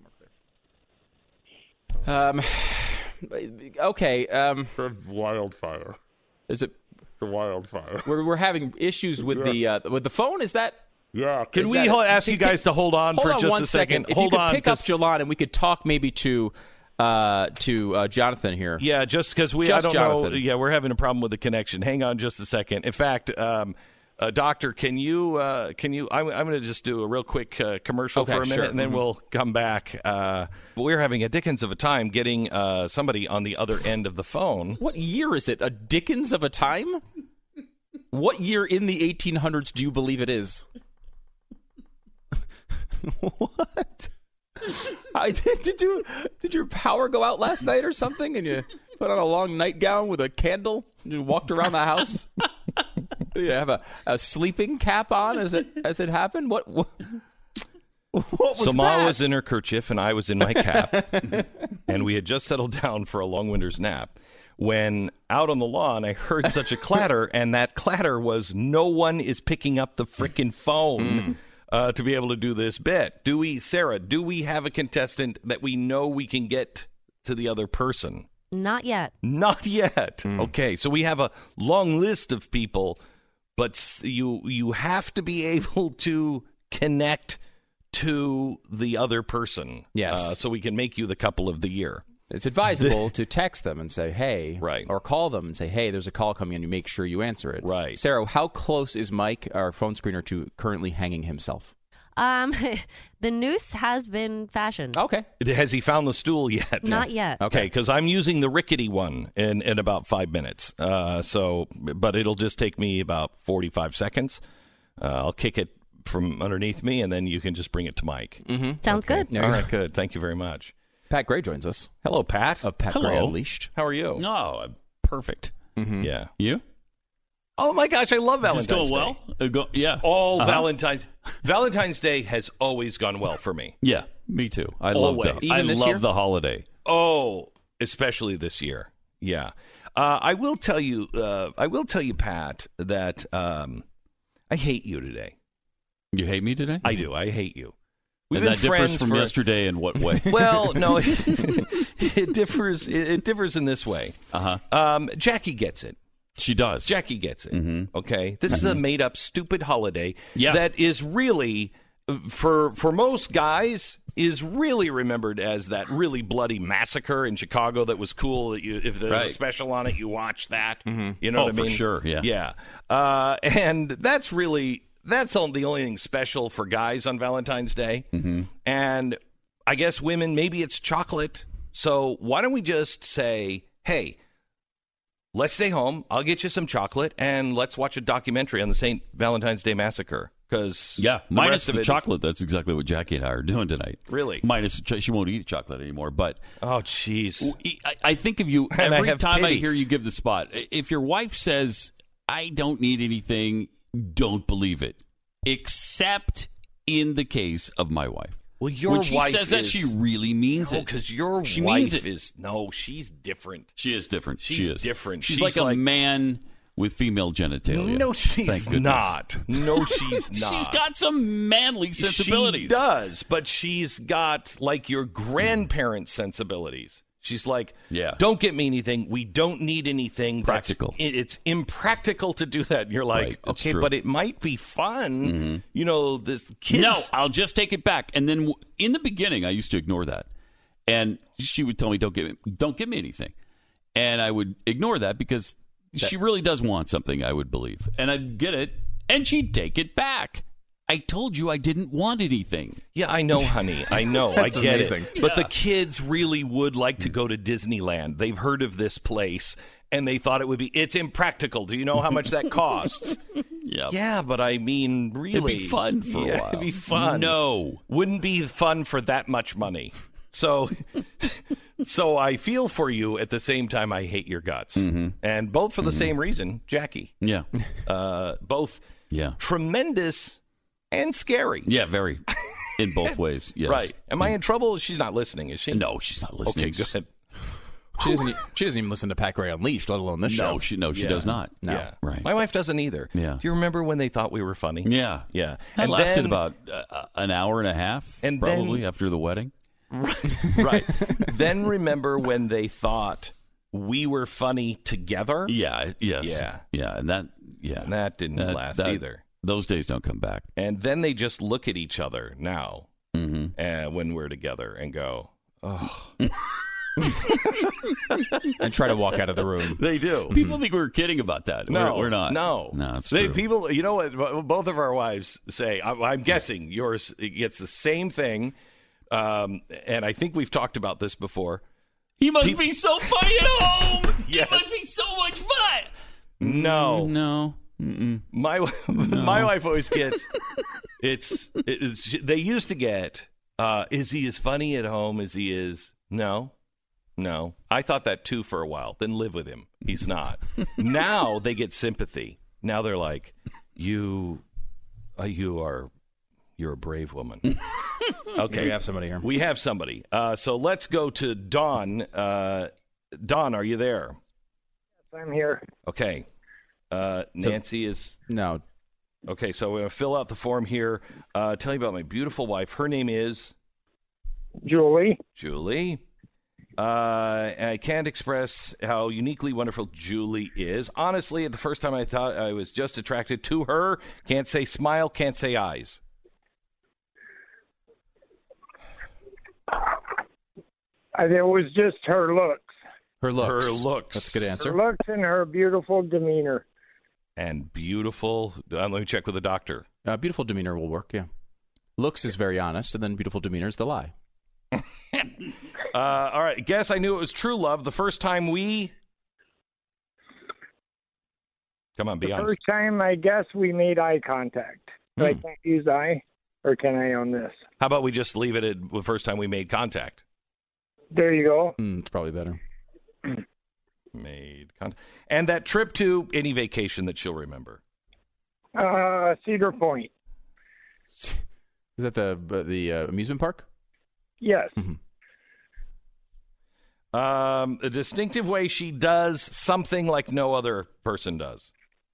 be more clear. Um. Okay. Um. It's a wildfire. Is it? It's a wildfire. We're we're having issues with yes. the uh, with the phone. Is that? Yeah. Can we hold, ask you guys to hold on hold for on just one a second? second? If hold you could on, pick up Jalan, and we could talk maybe to uh to uh, Jonathan here. Yeah, just because we. Just I don't Jonathan. know. Yeah, we're having a problem with the connection. Hang on, just a second. In fact. Um, Uh, doctor, can you, uh, can you, I'm, I'm going to just do a real quick uh, commercial okay, for a minute, sure. and then mm-hmm. we'll come back. Uh, we're having a dickens of a time getting uh, somebody on the other end of the phone. What year is it? A dickens of a time? What year in the eighteen hundreds do you believe it is? What? I, did, did, you, did your power go out last night or something, and you put on a long nightgown with a candle and you walked around the house? You have a, a sleeping cap on as it as it happened? What what, what was so that? Ma was in her kerchief and I was in my cap, and we had just settled down for a long winter's nap when out on the lawn I heard such a clatter, and that clatter was no one is picking up the frickin' phone mm. uh, to be able to do this bit. Do we, Sarah, do we have a contestant that we know we can get to the other person? Not yet. Not yet. Mm. Okay, so we have a long list of people, but you you have to be able to connect to the other person. Yes. Uh, so we can make you the couple of the year. It's advisable to text them and say, hey, right. or call them and say, hey, there's a call coming, and you make sure you answer it. Right. Sarah, how close is Mike, our phone screener, to currently hanging himself? Um, the noose has been fashioned. Okay. Has he found the stool yet? Not yet. Okay, because I'm using the rickety one in, in about five minutes. Uh, so, but it'll just take me about forty-five seconds. Uh, I'll kick it from underneath me, and then you can just bring it to Mike. Mm-hmm. Sounds okay. good. All right, good. Thank you very much. Pat Gray joins us. Hello, Pat. Of Pat Hello. Gray Unleashed. How are you? No, I'm perfect. Mm-hmm. Yeah. You? Oh my gosh, I love Valentine's Just going Day. well? Uh, go, yeah. All Uh-huh. Valentine's Valentine's Day has always gone well for me. Yeah, me too. I love Always. the, I Even this love year? the holiday. Oh, especially this year. Yeah. Uh, I will tell you, uh, I will tell you, Pat, that um, I hate you today. You hate me today? I do. I hate you. We've and been that differs friends from for... yesterday in what way? Well, no, it, it differs. It, it differs in this way. Uh-huh. Um, Jackie gets it. She does. Jackie gets it. Mm-hmm. Okay, this mm-hmm. is a made-up, stupid holiday yeah. that is really, for for most guys, is really remembered as that really bloody massacre in Chicago that was cool. That you, if there's right. a special on it, you watch that. Mm-hmm. You know oh, what I mean? for sure. Yeah. Yeah. Uh, and that's really that's all, the only thing special for guys on Valentine's Day. Mm-hmm. And I guess women, maybe it's chocolate. So why don't we just say, hey, let's stay home. I'll get you some chocolate, and let's watch a documentary on the Saint Valentine's Day Massacre. Because yeah, the minus rest of the it chocolate. That's exactly what Jackie and I are doing tonight. Really? Minus she won't eat chocolate anymore. But oh, jeez. I, I think of you And every I have time pity. I hear you give the spot. If your wife says, "I don't need anything," don't believe it, except in the case of my wife. Well, your when she wife says that, is- she really means No, it. because your she wife means it. is no, she's different. She is different. She's she is different. She's, She's like, like- a man with female genitalia. No, she's Thank goodness. not. No, she's not. She's got some manly sensibilities. She does, but she's got like your grandparents' sensibilities. She's like, Yeah. don't get me anything. We don't need anything. That's- Practical. it- it's impractical to do that. And you're like, Right, it's okay, true. but it might be fun. Mhm. You know, this kids. No, I'll just take it back. And then w- in the beginning, I used to ignore that, and she would tell me, "Don't give me, don't give me anything," and I would ignore that because she really does want something. I would believe, and I'd get it, and she'd take it back. I told you I didn't want anything. Yeah, I know, honey. I know. I That's get amazing. it. But Yeah. the kids really would like to go to Disneyland. They've heard of this place, and they thought it would be. It's impractical. Do you know how much that costs? Yeah, Yeah, but I mean, really, It'd be fun for a yeah, while. It'd be fun. No. Wouldn't be fun for that much money. So, so I feel for you. At the same time, I hate your guts, Mm-hmm. and both for the same reason, Jackie. Yeah, Uh, both yeah, tremendous and scary. yeah. Very, in both ways. Yes. Right? Am I in trouble? She's not listening, is she? No, she's not listening. Okay, good. She doesn't. e- She doesn't even listen to Pat Gray Unleashed, let alone this show. No, she no, she Yeah. does not. No, Yeah, right. My wife doesn't either. Yeah. Do you remember when they thought we were funny? Yeah, Yeah. That And lasted then- about uh, an hour and a half, And probably then- after the wedding. Right. Then remember when they thought we were funny together? Yeah. Yes. Yeah. Yeah. And that. Yeah. And that didn't That- last that- either. Those days don't come back. And then they just look at each other now Mm-hmm. uh, when we're together and go, oh. And try to walk out of the room. They do. People think we were kidding about that. No, we're, we're not. No, No, it's they, true. people. You know what? Both of our wives say. I, I'm guessing yours gets the same thing, um, and I think we've talked about this before. He must Peop- be so funny at home. Yes. He must be so much fun. No, No. Mm-mm. my my wife always gets. It's, it's they used to get. Uh, is he as funny at home as he is? No, no. I thought that too for a while. Then live with him. He's not. Now they get sympathy. Now they're like, you, uh, you are, you're a brave woman. Okay, We have somebody here. we have somebody. Uh, so let's go to Dawn. Uh, Dawn, are you there? I'm here. Okay. Uh, Nancy is. No. Okay, so we're going to fill out the form here. Uh, tell you about my beautiful wife. Her name is Julie. Julie. Uh, I can't express how uniquely wonderful Julie is. Honestly, at the first time I thought I was just attracted to her. Can't say smile, can't say eyes. I, it was just her looks. Her looks. Her looks. That's a good answer. Her looks and her beautiful demeanor. And beautiful. Uh, let me check with the doctor. Uh, beautiful demeanor will work, yeah. Looks is very honest, and then beautiful demeanor is the lie. uh, all right. Guess I knew it was true love the first time we. Come on, be the honest. First time, I guess we made eye contact. So I Hmm. can't use I, or can I on this? How about we just leave it at the first time we made contact? There you go. Mm, it's probably better. Made contact. And that trip to any vacation that she'll remember. Uh, Cedar Point. Is that the the uh, amusement park? Yes. Mm-hmm. Um, a distinctive way she does something like no other person does.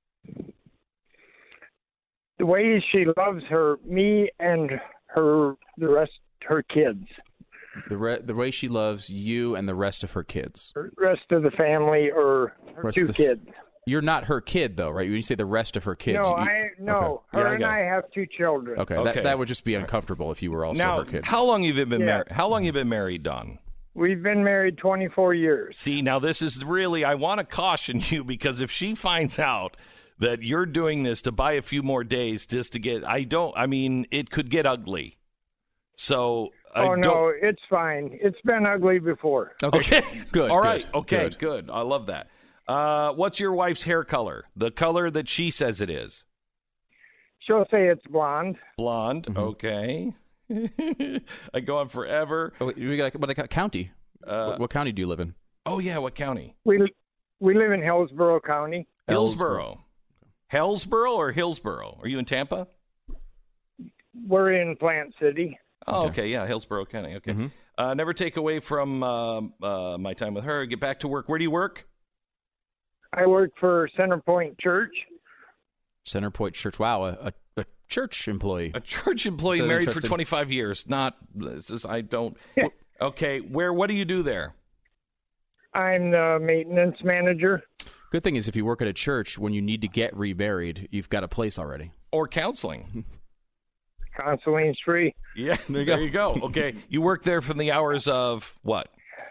The way she loves her, me and her, the rest, her kids. The re- the way she loves you and the rest of her kids. The rest of the family, or her Rest two of the- kids. You're not her kid, though, right? When you say the rest of her kids. no, you- I no. Okay. Her Yeah, I and got I have two children. Okay, Okay. That, that would just be uncomfortable if you were also Now, her kid. how long have you been Yeah. married? How long have you been married, Don? We've been married twenty-four years. See, now this is really, I want to caution you because if she finds out that you're doing this to buy a few more days just to get, I don't, I mean, it could get ugly. So, I Oh don't. no, it's fine. It's been ugly before. Okay, Good, All good, right, okay, good. good. I love that. Uh, what's your wife's hair color? The color that she says it is. She'll say it's blonde. Blonde. Mm-hmm. Okay. I go on forever. Oh, wait, we got what what county? Uh, what, what county do you live in? Oh yeah, what county? We we live in Hillsborough County. Hillsborough. Hillsborough or Hillsborough? Are you in Tampa? We're in Plant City. Oh, okay. Yeah, Hillsborough County. Okay. Mm-hmm. Uh, never take away from uh, uh, my time with her. Get back to work. Where do you work? I work for Center Point Church. Center Point Church. Wow, a, a, a church employee. A church employee So married for interesting. twenty-five years. Not, this is, I don't. Okay. Where, what do you do there? I'm the maintenance manager. Good thing is if you work at a church, when you need to get remarried, you've got a place already. Or counseling. Counseling's free. Yeah, there you go. Okay. You work there from the hours of what?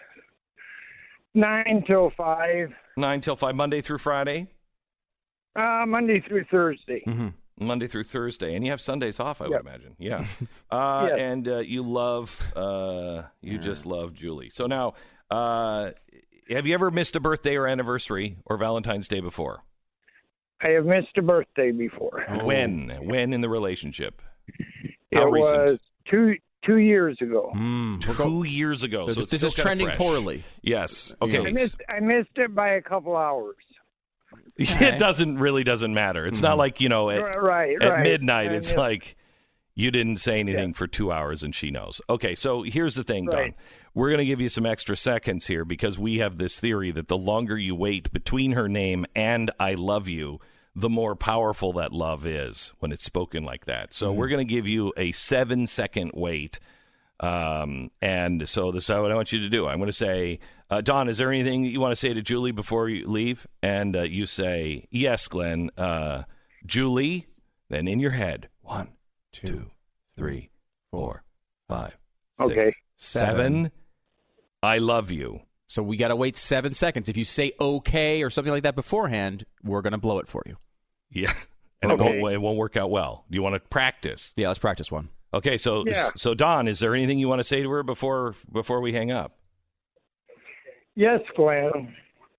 Nine till five. Nine till five, Monday through Friday? Uh, Monday through Thursday. Mm-hmm. Monday through Thursday. And you have Sundays off, I Yep. would imagine. Yeah. Uh, Yes. And uh, you love, uh, you just love Julie. So now, uh, have you ever missed a birthday or anniversary or Valentine's Day before? I have missed a birthday before. When? When in the relationship? It How recent? was two two years ago. Mm, we'll go- Two years ago. So So it's this still is kinda trending fresh. poorly. Yes. Yeah. Okay. I missed I missed it by a couple hours. It doesn't really doesn't matter. It's not like, you know, at, Right, at right. midnight, I it's missed- like you didn't say anything for two hours and she knows. Okay, so here's the thing, Don. Right. We're going to give you some extra seconds here because we have this theory that the longer you wait between her name and I love you, the more powerful that love is when it's spoken like that. So we're going to give you a seven second wait. Um, and so this is what I want you to do. I'm going to say, uh, Don, is there anything you want to say to Julie before you leave? And uh, you say, yes, Glenn. Uh, Julie, then in your head, one, two, three, four, five, six, Okay. seven. I love you. So we got to wait seven seconds. If you say okay or something like that beforehand, we're going to blow it for you. Yeah. And Okay. it, won't, it won't work out well. Do you want to practice? Yeah, let's practice one. Okay, so Yeah. so Don, is there anything you want to say to her before before we hang up? Yes, Glenn.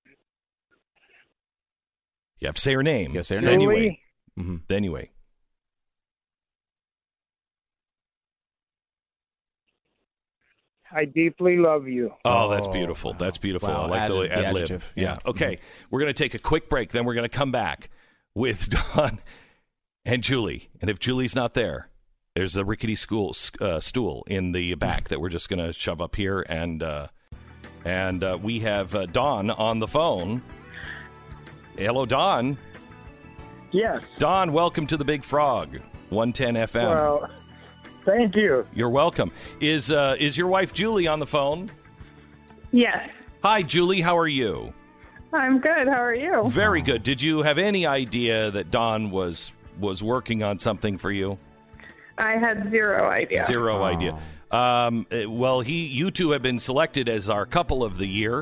You have to say her name. You gotta say her Then name. you Julie? wait. Mm-hmm. Then you wait. I deeply love you. Oh, that's Oh, beautiful. wow. That's beautiful. Wow, I like the way added the ad lib. adjective. Yeah. Yeah. Okay. We're going to take a quick break. Then we're going to come back with Don and Julie. And if Julie's not there, there's a rickety school, uh, stool in the back that we're just going to shove up here. And uh, and uh, we have uh, Don on the phone. Hello, Don. Yes. Don, welcome to the Big Frog, one ten F M. Well, thank you. You're welcome. Is uh, is your wife Julie on the phone? Yes. Hi, Julie. How are you? I'm good. How are you? Very good. Did you have any idea that Don was was working on something for you? I had zero idea. Zero idea. Um, uh, well, he, you two have been selected as our couple of the year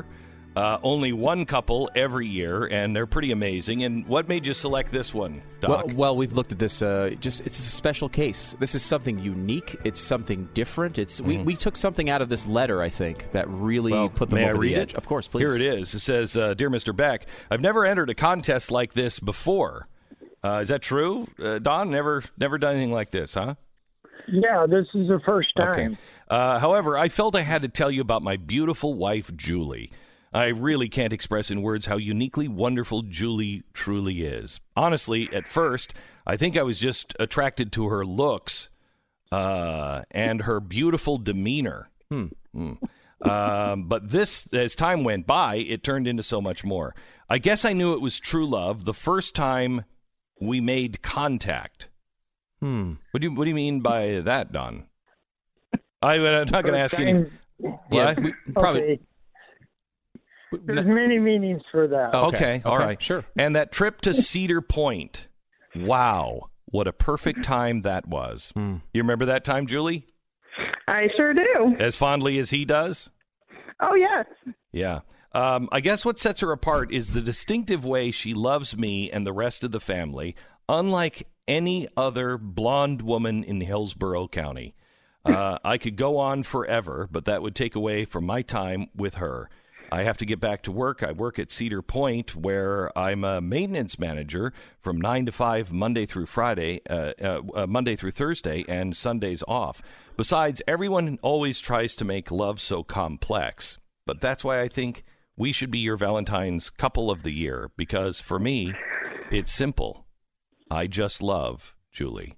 Uh, only one couple every year, and they're pretty amazing. And what made you select this one, Doc? Well, well we've looked at this. Uh, just it's a special case. This is something unique. It's something different. It's we, Mm. we took something out of this letter, I think, that really Well, put them may I over read the it? edge. Of course, please. Here it is. It says, uh, Dear Mister Beck, I've never entered a contest like this before. Uh, is that true, uh, Don? Never, never done anything like this, huh? Yeah, this is the first time. Okay. Uh, however, I felt I had to tell you about my beautiful wife, Julie. I really can't express in words how uniquely wonderful Julie truly is. Honestly, at first, I think I was just attracted to her looks uh, and her beautiful demeanor. Hmm. Mm. Um, but this, as time went by, it turned into so much more. I guess I knew it was true love the first time we made contact. Hmm. What do you What do you mean by that, Don? I, I'm not going to ask you. Yeah, What? we probably. Okay. There's many meanings for that. Okay, Okay, all okay, right. sure. And that trip to Cedar Point. Wow, what a perfect time that was. Hmm. You remember that time, Julie? I sure do. As fondly as he does? Oh, yes. Yeah. Um, I guess what sets her apart is the distinctive way she loves me and the rest of the family, unlike any other blonde woman in Hillsborough County. Uh, I could go on forever, but that would take away from my time with her. I have to get back to work. I work at Cedar Point, where I'm a maintenance manager from nine to five, Monday through Friday, uh, uh, uh, Monday through Thursday, and Sundays off. Besides, everyone always tries to make love so complex. But that's why I think we should be your Valentine's couple of the year, because for me, it's simple. I just love Julie.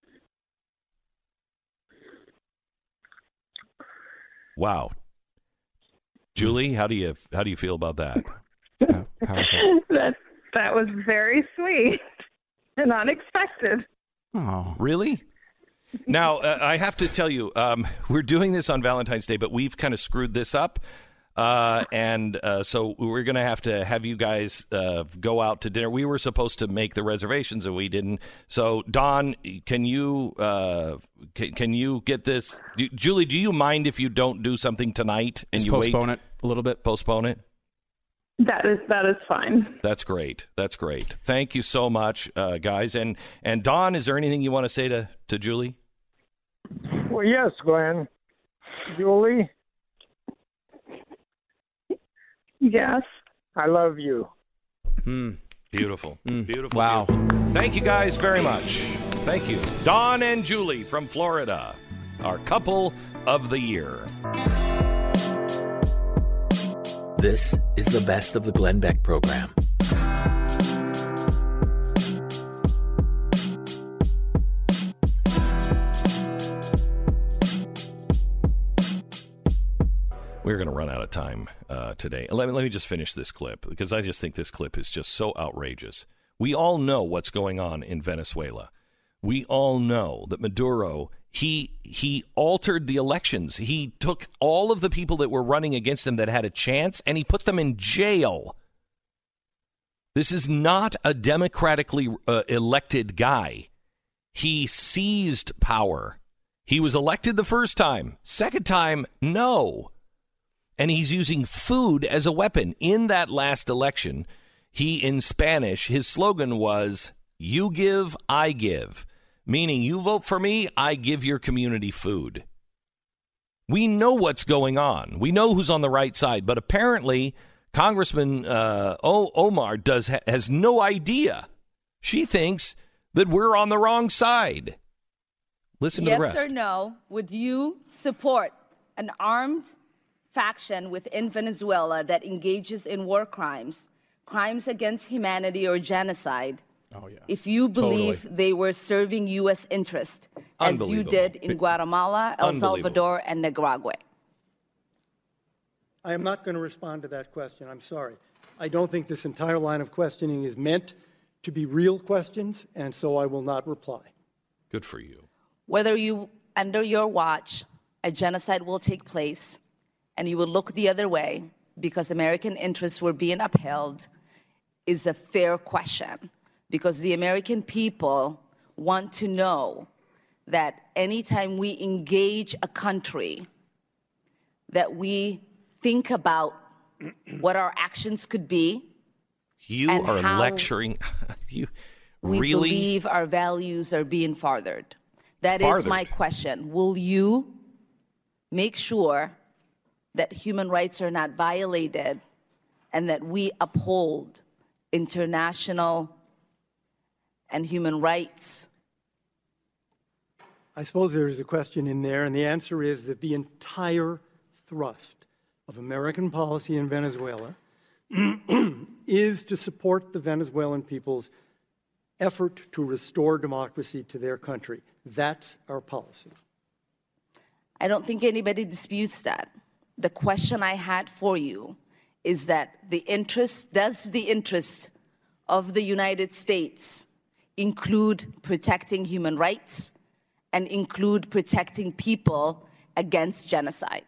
Wow. Julie, how do you how do you feel about that? that that was very sweet and unexpected. Oh, really? Now, uh, I have to tell you, um, we're doing this on Valentine's Day, but we've kind of screwed this up. Uh, and uh, so we're going to have to have you guys uh, go out to dinner. We were supposed to make the reservations, and we didn't. So, Don, can you uh, can, can you get this? Do, Julie, do you mind if you don't do something tonight and Just you postpone wait? it a little bit? Postpone it? That is that is fine. That's great. That's great. Thank you so much, uh, guys. And and Don, is there anything you want to say to, to Julie? Well, yes, Glenn. Julie, Yes. I love you. Hmm. Beautiful. Beautiful. Wow. Beautiful. Thank you guys very much. Thank you. Don and Julie from Florida, our couple of the year. This is the best of the Glenn Beck program. We're going to run out of time uh, today. Let me, let me just finish this clip, because I just think this clip is just so outrageous. We all know what's going on in Venezuela. We all know that Maduro, he he altered the elections. He took all of the people that were running against him that had a chance, and he put them in jail. This is not a democratically uh, elected guy. He seized power. He was elected the first time. Second time, no. And he's using food as a weapon. In that last election, he, in Spanish, his slogan was, "You give, I give." Meaning, you vote for me, I give your community food. We know what's going on. We know who's on the right side. But apparently, Congressman uh, o- Omar does ha- has no idea. She thinks that we're on the wrong side. Listen to yes the rest. or no, would you support an armed faction within Venezuela that engages in war crimes, crimes against humanity or genocide, oh, yeah. if you believe Totally. they were serving U S interests, as you did in Guatemala, El Salvador, and Nicaragua? I am not going to respond to that question. I'm sorry. I don't think this entire line of questioning is meant to be real questions, and so I will not reply. Good for you. Whether you, under your watch, a genocide will take place, and you will look the other way because American interests were being upheld, is a fair question. Because the American people want to know that anytime we engage a country, that we think about what our actions could be. You and are how lecturing. You we really believe our values are being farthered. That is Farthered. my question. Will you make sure that human rights are not violated and that we uphold international and human rights? I suppose there is a question in there, and the answer is that the entire thrust of American policy in Venezuela is to support the Venezuelan people's effort to restore democracy to their country. That's our policy. I don't think anybody disputes that. The question I had for you is that the interest, does the interest of the United States include protecting human rights and include protecting people against genocide?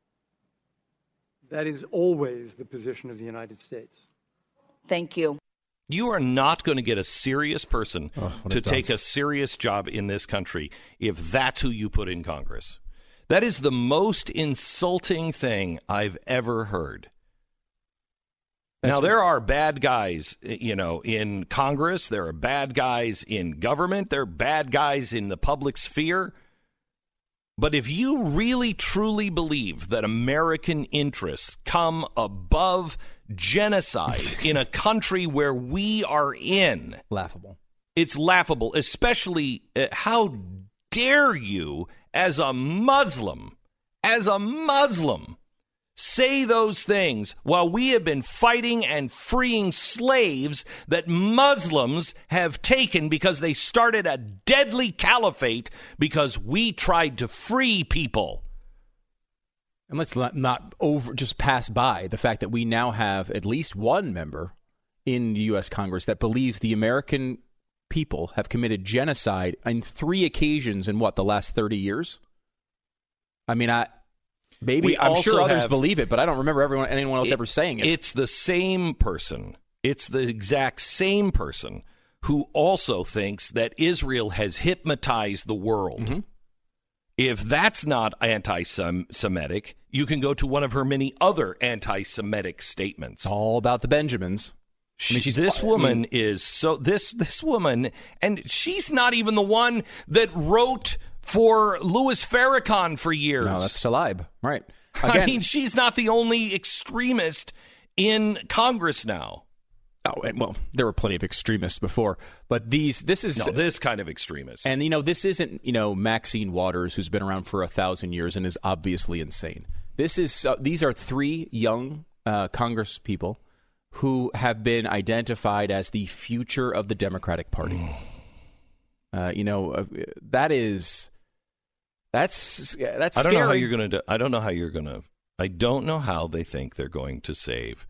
That is always the position of the United States. Thank you. You are not going to get a serious person Oh, what to a take a dunce. serious job in this country if that's who you put in Congress. That is the most insulting thing I've ever heard. Now, there are bad guys, you know, in Congress. There are bad guys in government. There are bad guys in the public sphere. But if you really, truly believe that American interests come above genocide in a country where we are in, laughable. It's laughable, especially uh, how dare you, as a Muslim, as a Muslim, say those things while we have been fighting and freeing slaves that Muslims have taken because they started a deadly caliphate because we tried to free people. And let's not, not over just pass by the fact that we now have at least one member in the U S Congress that believes the American people have committed genocide on three occasions in what, the last thirty years? I mean, I maybe We I'm also sure others have- believe it, but I don't remember everyone anyone else It- ever saying it. It's the same person. It's the exact same person who also thinks that Israel has hypnotized the world. Mm-hmm. If that's not anti-Semitic, you can go to one of her many other anti-Semitic statements. All about the Benjamins. She, I mean, she's- this I woman mean- is so this this woman, and she's not even the one that wrote for Louis Farrakhan for years. No, that's Tlaib, right? I Again- mean, she's not the only extremist in Congress now. Oh, and, well, there were plenty of extremists before, but these, this is No, this kind of extremist. And, you know, this isn't, you know, Maxine Waters, who's been around for a thousand years and is obviously insane. This is, uh, these are three young uh, Congress people who have been identified as the future of the Democratic Party. uh, you know, uh, that is, that's, that's I don't know how scary. you're going to. I don't know how you're going to. I don't know how they think they're going to save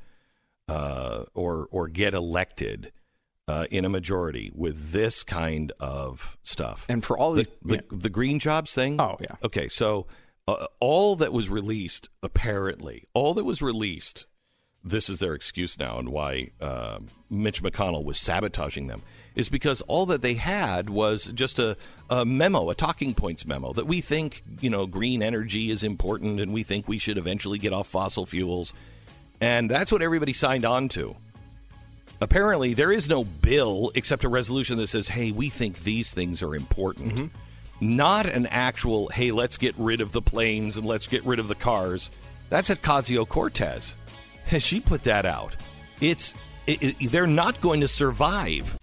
uh, or or get elected uh, in a majority with this kind of stuff. And for all the the- the, yeah. the green jobs thing. Oh, yeah. Okay, so uh, all that was released, apparently, all that was released. This is their excuse now, and why uh, Mitch McConnell was sabotaging them is because all that they had was just a, a memo, a talking points memo that we think, you know, green energy is important, and we think we should eventually get off fossil fuels, and that's what everybody signed on to. Apparently, there is no bill except a resolution that says, "Hey, we think these things are important." Mm-hmm. Not an actual, "Hey, let's get rid of the planes and let's get rid of the cars." That's Ocasio-Cortez. She put that out. It's it, it, they're not going to survive.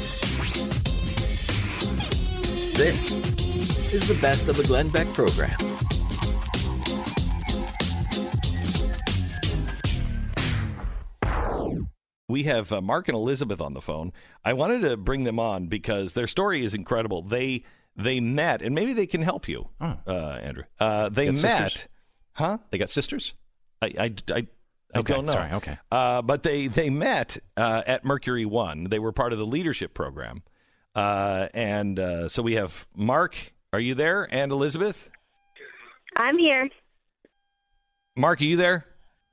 This is the Best of the Glenn Beck program. We have uh, Mark and Elizabeth on the phone. I wanted to bring them on because their story is incredible. They they met, and maybe they can help you, uh, Andrew. Uh, they Got met, sisters? huh? They got sisters? I I, I, I Okay, don't know. sorry, okay. Uh, but they they met uh, at Mercury One. They were part of the leadership program, uh, and uh, so we have Mark. Are you there? And Elizabeth. I'm here. Mark, are you there?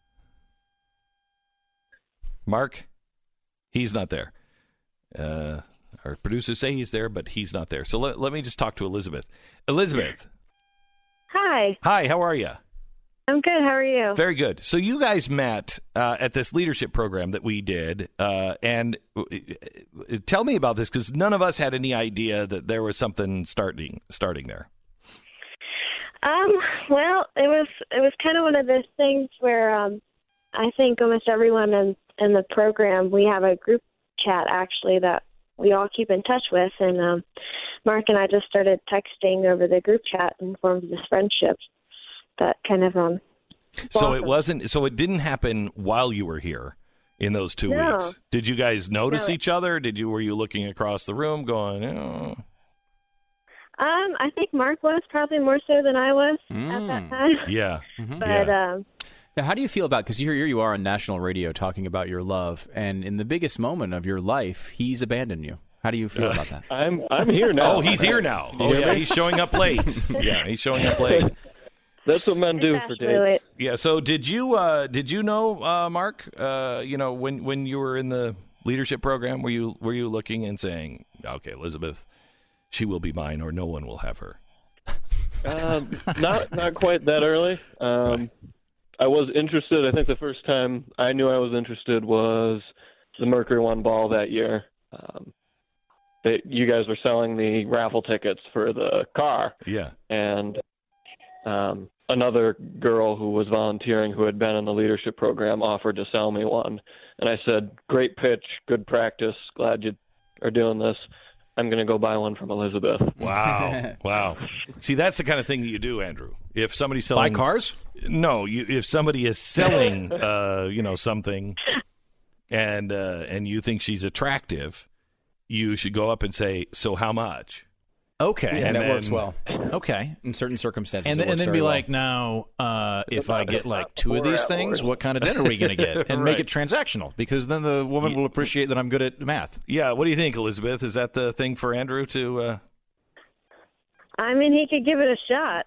Mark, he's not there. Uh, our producers say he's there, but he's not there. So let, let me just talk to Elizabeth. Elizabeth. Hi. Hi, how are you? I'm good. How are you? Very good. So you guys met uh, at this leadership program that we did, uh, and uh, tell me about this because none of us had any idea that there was something starting starting there. Um. Well, it was it was kind of one of those things where um, I think almost everyone in in the program, we have a group chat actually that we all keep in touch with, and um, Mark and I just started texting over the group chat and formed this friendship. That kind of um. So it wasn't. So it didn't happen while you were here in those two No. weeks. Did you guys notice No. each other? Did you? Were you looking across the room, going? Oh. Um, I think Mark was probably more so than I was at Mm. that time. Yeah. But um, Now, how do you feel about, because here, here you are on national radio talking about your love, and in the biggest moment of your life, he's abandoned you. How do you feel about that? I'm I'm here now. Oh, he's here now. You Oh, hear yeah, me? he's showing up late. Yeah, he's showing up late. That's what men do for dates. Yeah. So did you uh, did you know uh, Mark? Uh, you know when when you were in the leadership program, were you were you looking and saying, okay, Elizabeth, she will be mine, or no one will have her? Um, not not quite that early. Um, I was interested. I think the first time I knew I was interested was the Mercury One ball that year. Um, they, you guys were selling the raffle tickets for the car. Yeah. And um, another girl who was volunteering who had been in the leadership program offered to sell me one. And I said, great pitch, good practice, glad you are doing this. I'm going to go buy one from Elizabeth. Wow. Wow. See, that's the kind of thing that you do, Andrew. If somebody's selling... Buy cars? No, you, if somebody is selling, uh, you know, something and uh, and you think she's attractive, you should go up and say, so how much? Okay. Yeah, And that then- works well. Okay. In certain circumstances, And, it then- and works then very be well. like, now, uh, if I get like two of Or these at things, work. what kind of dinner are we going to get? And make Right. it transactional, because then the woman will appreciate that I'm good at math. Yeah, what do you think, Elizabeth? Is that the thing for Andrew to... Uh... I mean, he could give it a shot.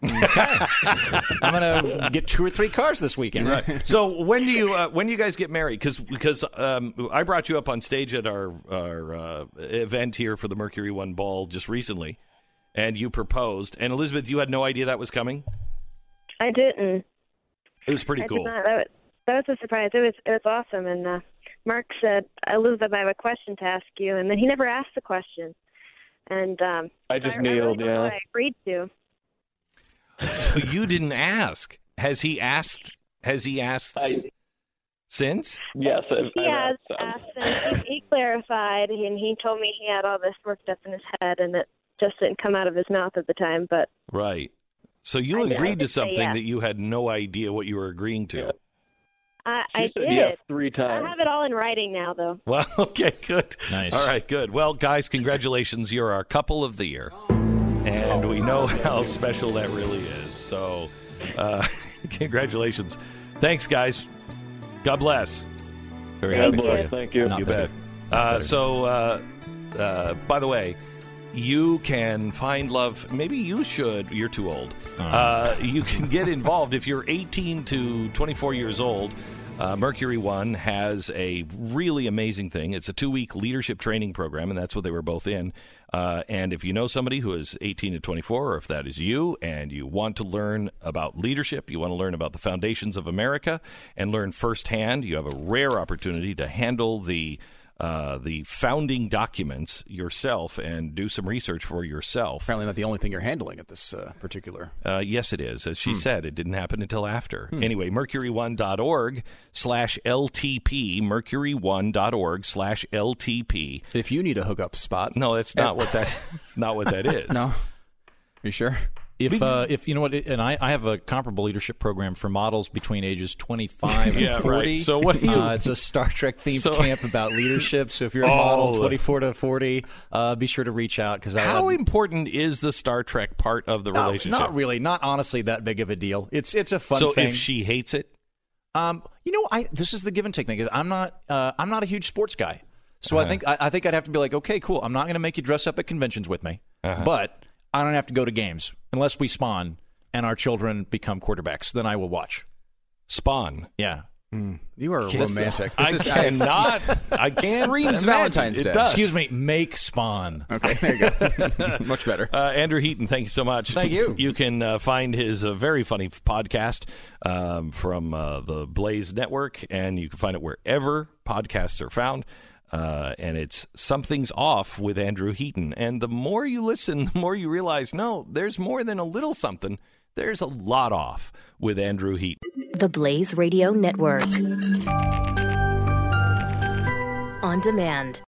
I'm going to get two or three cars this weekend. Right. So when do you uh, when do you guys get married? Because because um, I brought you up on stage at our our uh, event here for the Mercury One ball just recently, and you proposed. And Elizabeth, you had no idea that was coming. I didn't. It was pretty I cool. Did not. That, was, that was a surprise. It was it was awesome. And uh, Mark said, Elizabeth, I have a question to ask you. And then he never asked the question. And um, I just I, I really kneeled, don't know yeah. what I agreed to. So you didn't ask. Has he asked? Has he asked I- since? Yes, I've, He I've has asked them. asked, and he, he clarified, and he told me he had all this worked up in his head, and it just didn't come out of his mouth at the time. But Right. So you I did- I agreed to did say something yes. that you had no idea what you were agreeing to. I, She I said did. yes three I times. have it all in writing now, though. Well, okay, good. Nice. All right, good. Well, guys, congratulations. You're our couple of the year. And we know how special that really is. So, uh, congratulations. Thanks, guys. God bless. Very God happy for bless. you. Thank you. Not You better. bet. Not Uh, better. so, uh, uh, by the way, you can find love. Maybe you should. You're too old. Uh, you can get involved if you're eighteen to twenty-four years old. Uh, Mercury One has a really amazing thing. It's a two-week leadership training program, and that's what they were both in. Uh, and if you know somebody who is eighteen to twenty-four, or if that is you, and you want to learn about leadership, you want to learn about the foundations of America, and learn firsthand, you have a rare opportunity to handle the uh, the founding documents yourself and do some research for yourself. Apparently not the only thing you're handling at this uh, particular. Uh, yes, it is. As she Hmm. said, it didn't happen until after. Anyway, mercury one dot org slash L T P, mercury one dot org slash L T P. If you need a hookup spot. No, that's not what that. That's not what that is. No. You sure? If uh, if you know what, and I, I have a comparable leadership program for models between ages twenty-five and Yeah, right. forty. So what do you- Uh, it's a Star Trek themed So- camp about leadership. So if you're a Oh. model twenty-four to forty, uh, be sure to reach out because How important is the Star Trek part of the no, relationship? not really, not honestly that big of a deal. It's it's a fun so thing. if she hates it, Um, you know, I this is the give and take thing. 'Cause I'm not uh, I'm not a huge sports guy, so I Uh-huh. think I, I think I'd have to be like, okay, cool. I'm not going to make you dress up at conventions with me, Uh-huh. but I don't have to go to games unless we spawn and our children become quarterbacks. Then I will watch. Spawn. Yeah. Mm, you are Kiss romantic. the- This I is cannot. I can't. Screams Valentine's It Day. does. Excuse me, make Spawn. Okay, there you go. Much better. Uh, Andrew Heaton, thank you so much. Thank you. You can uh, find his uh, very funny podcast um, from uh, the Blaze Network, and you can find it wherever podcasts are found. Uh, and it's Something's Off with Andrew Heaton. And the more you listen, the more you realize, no, there's more than a little something. There's a lot off with Andrew Heaton. The Blaze Radio Network. On demand.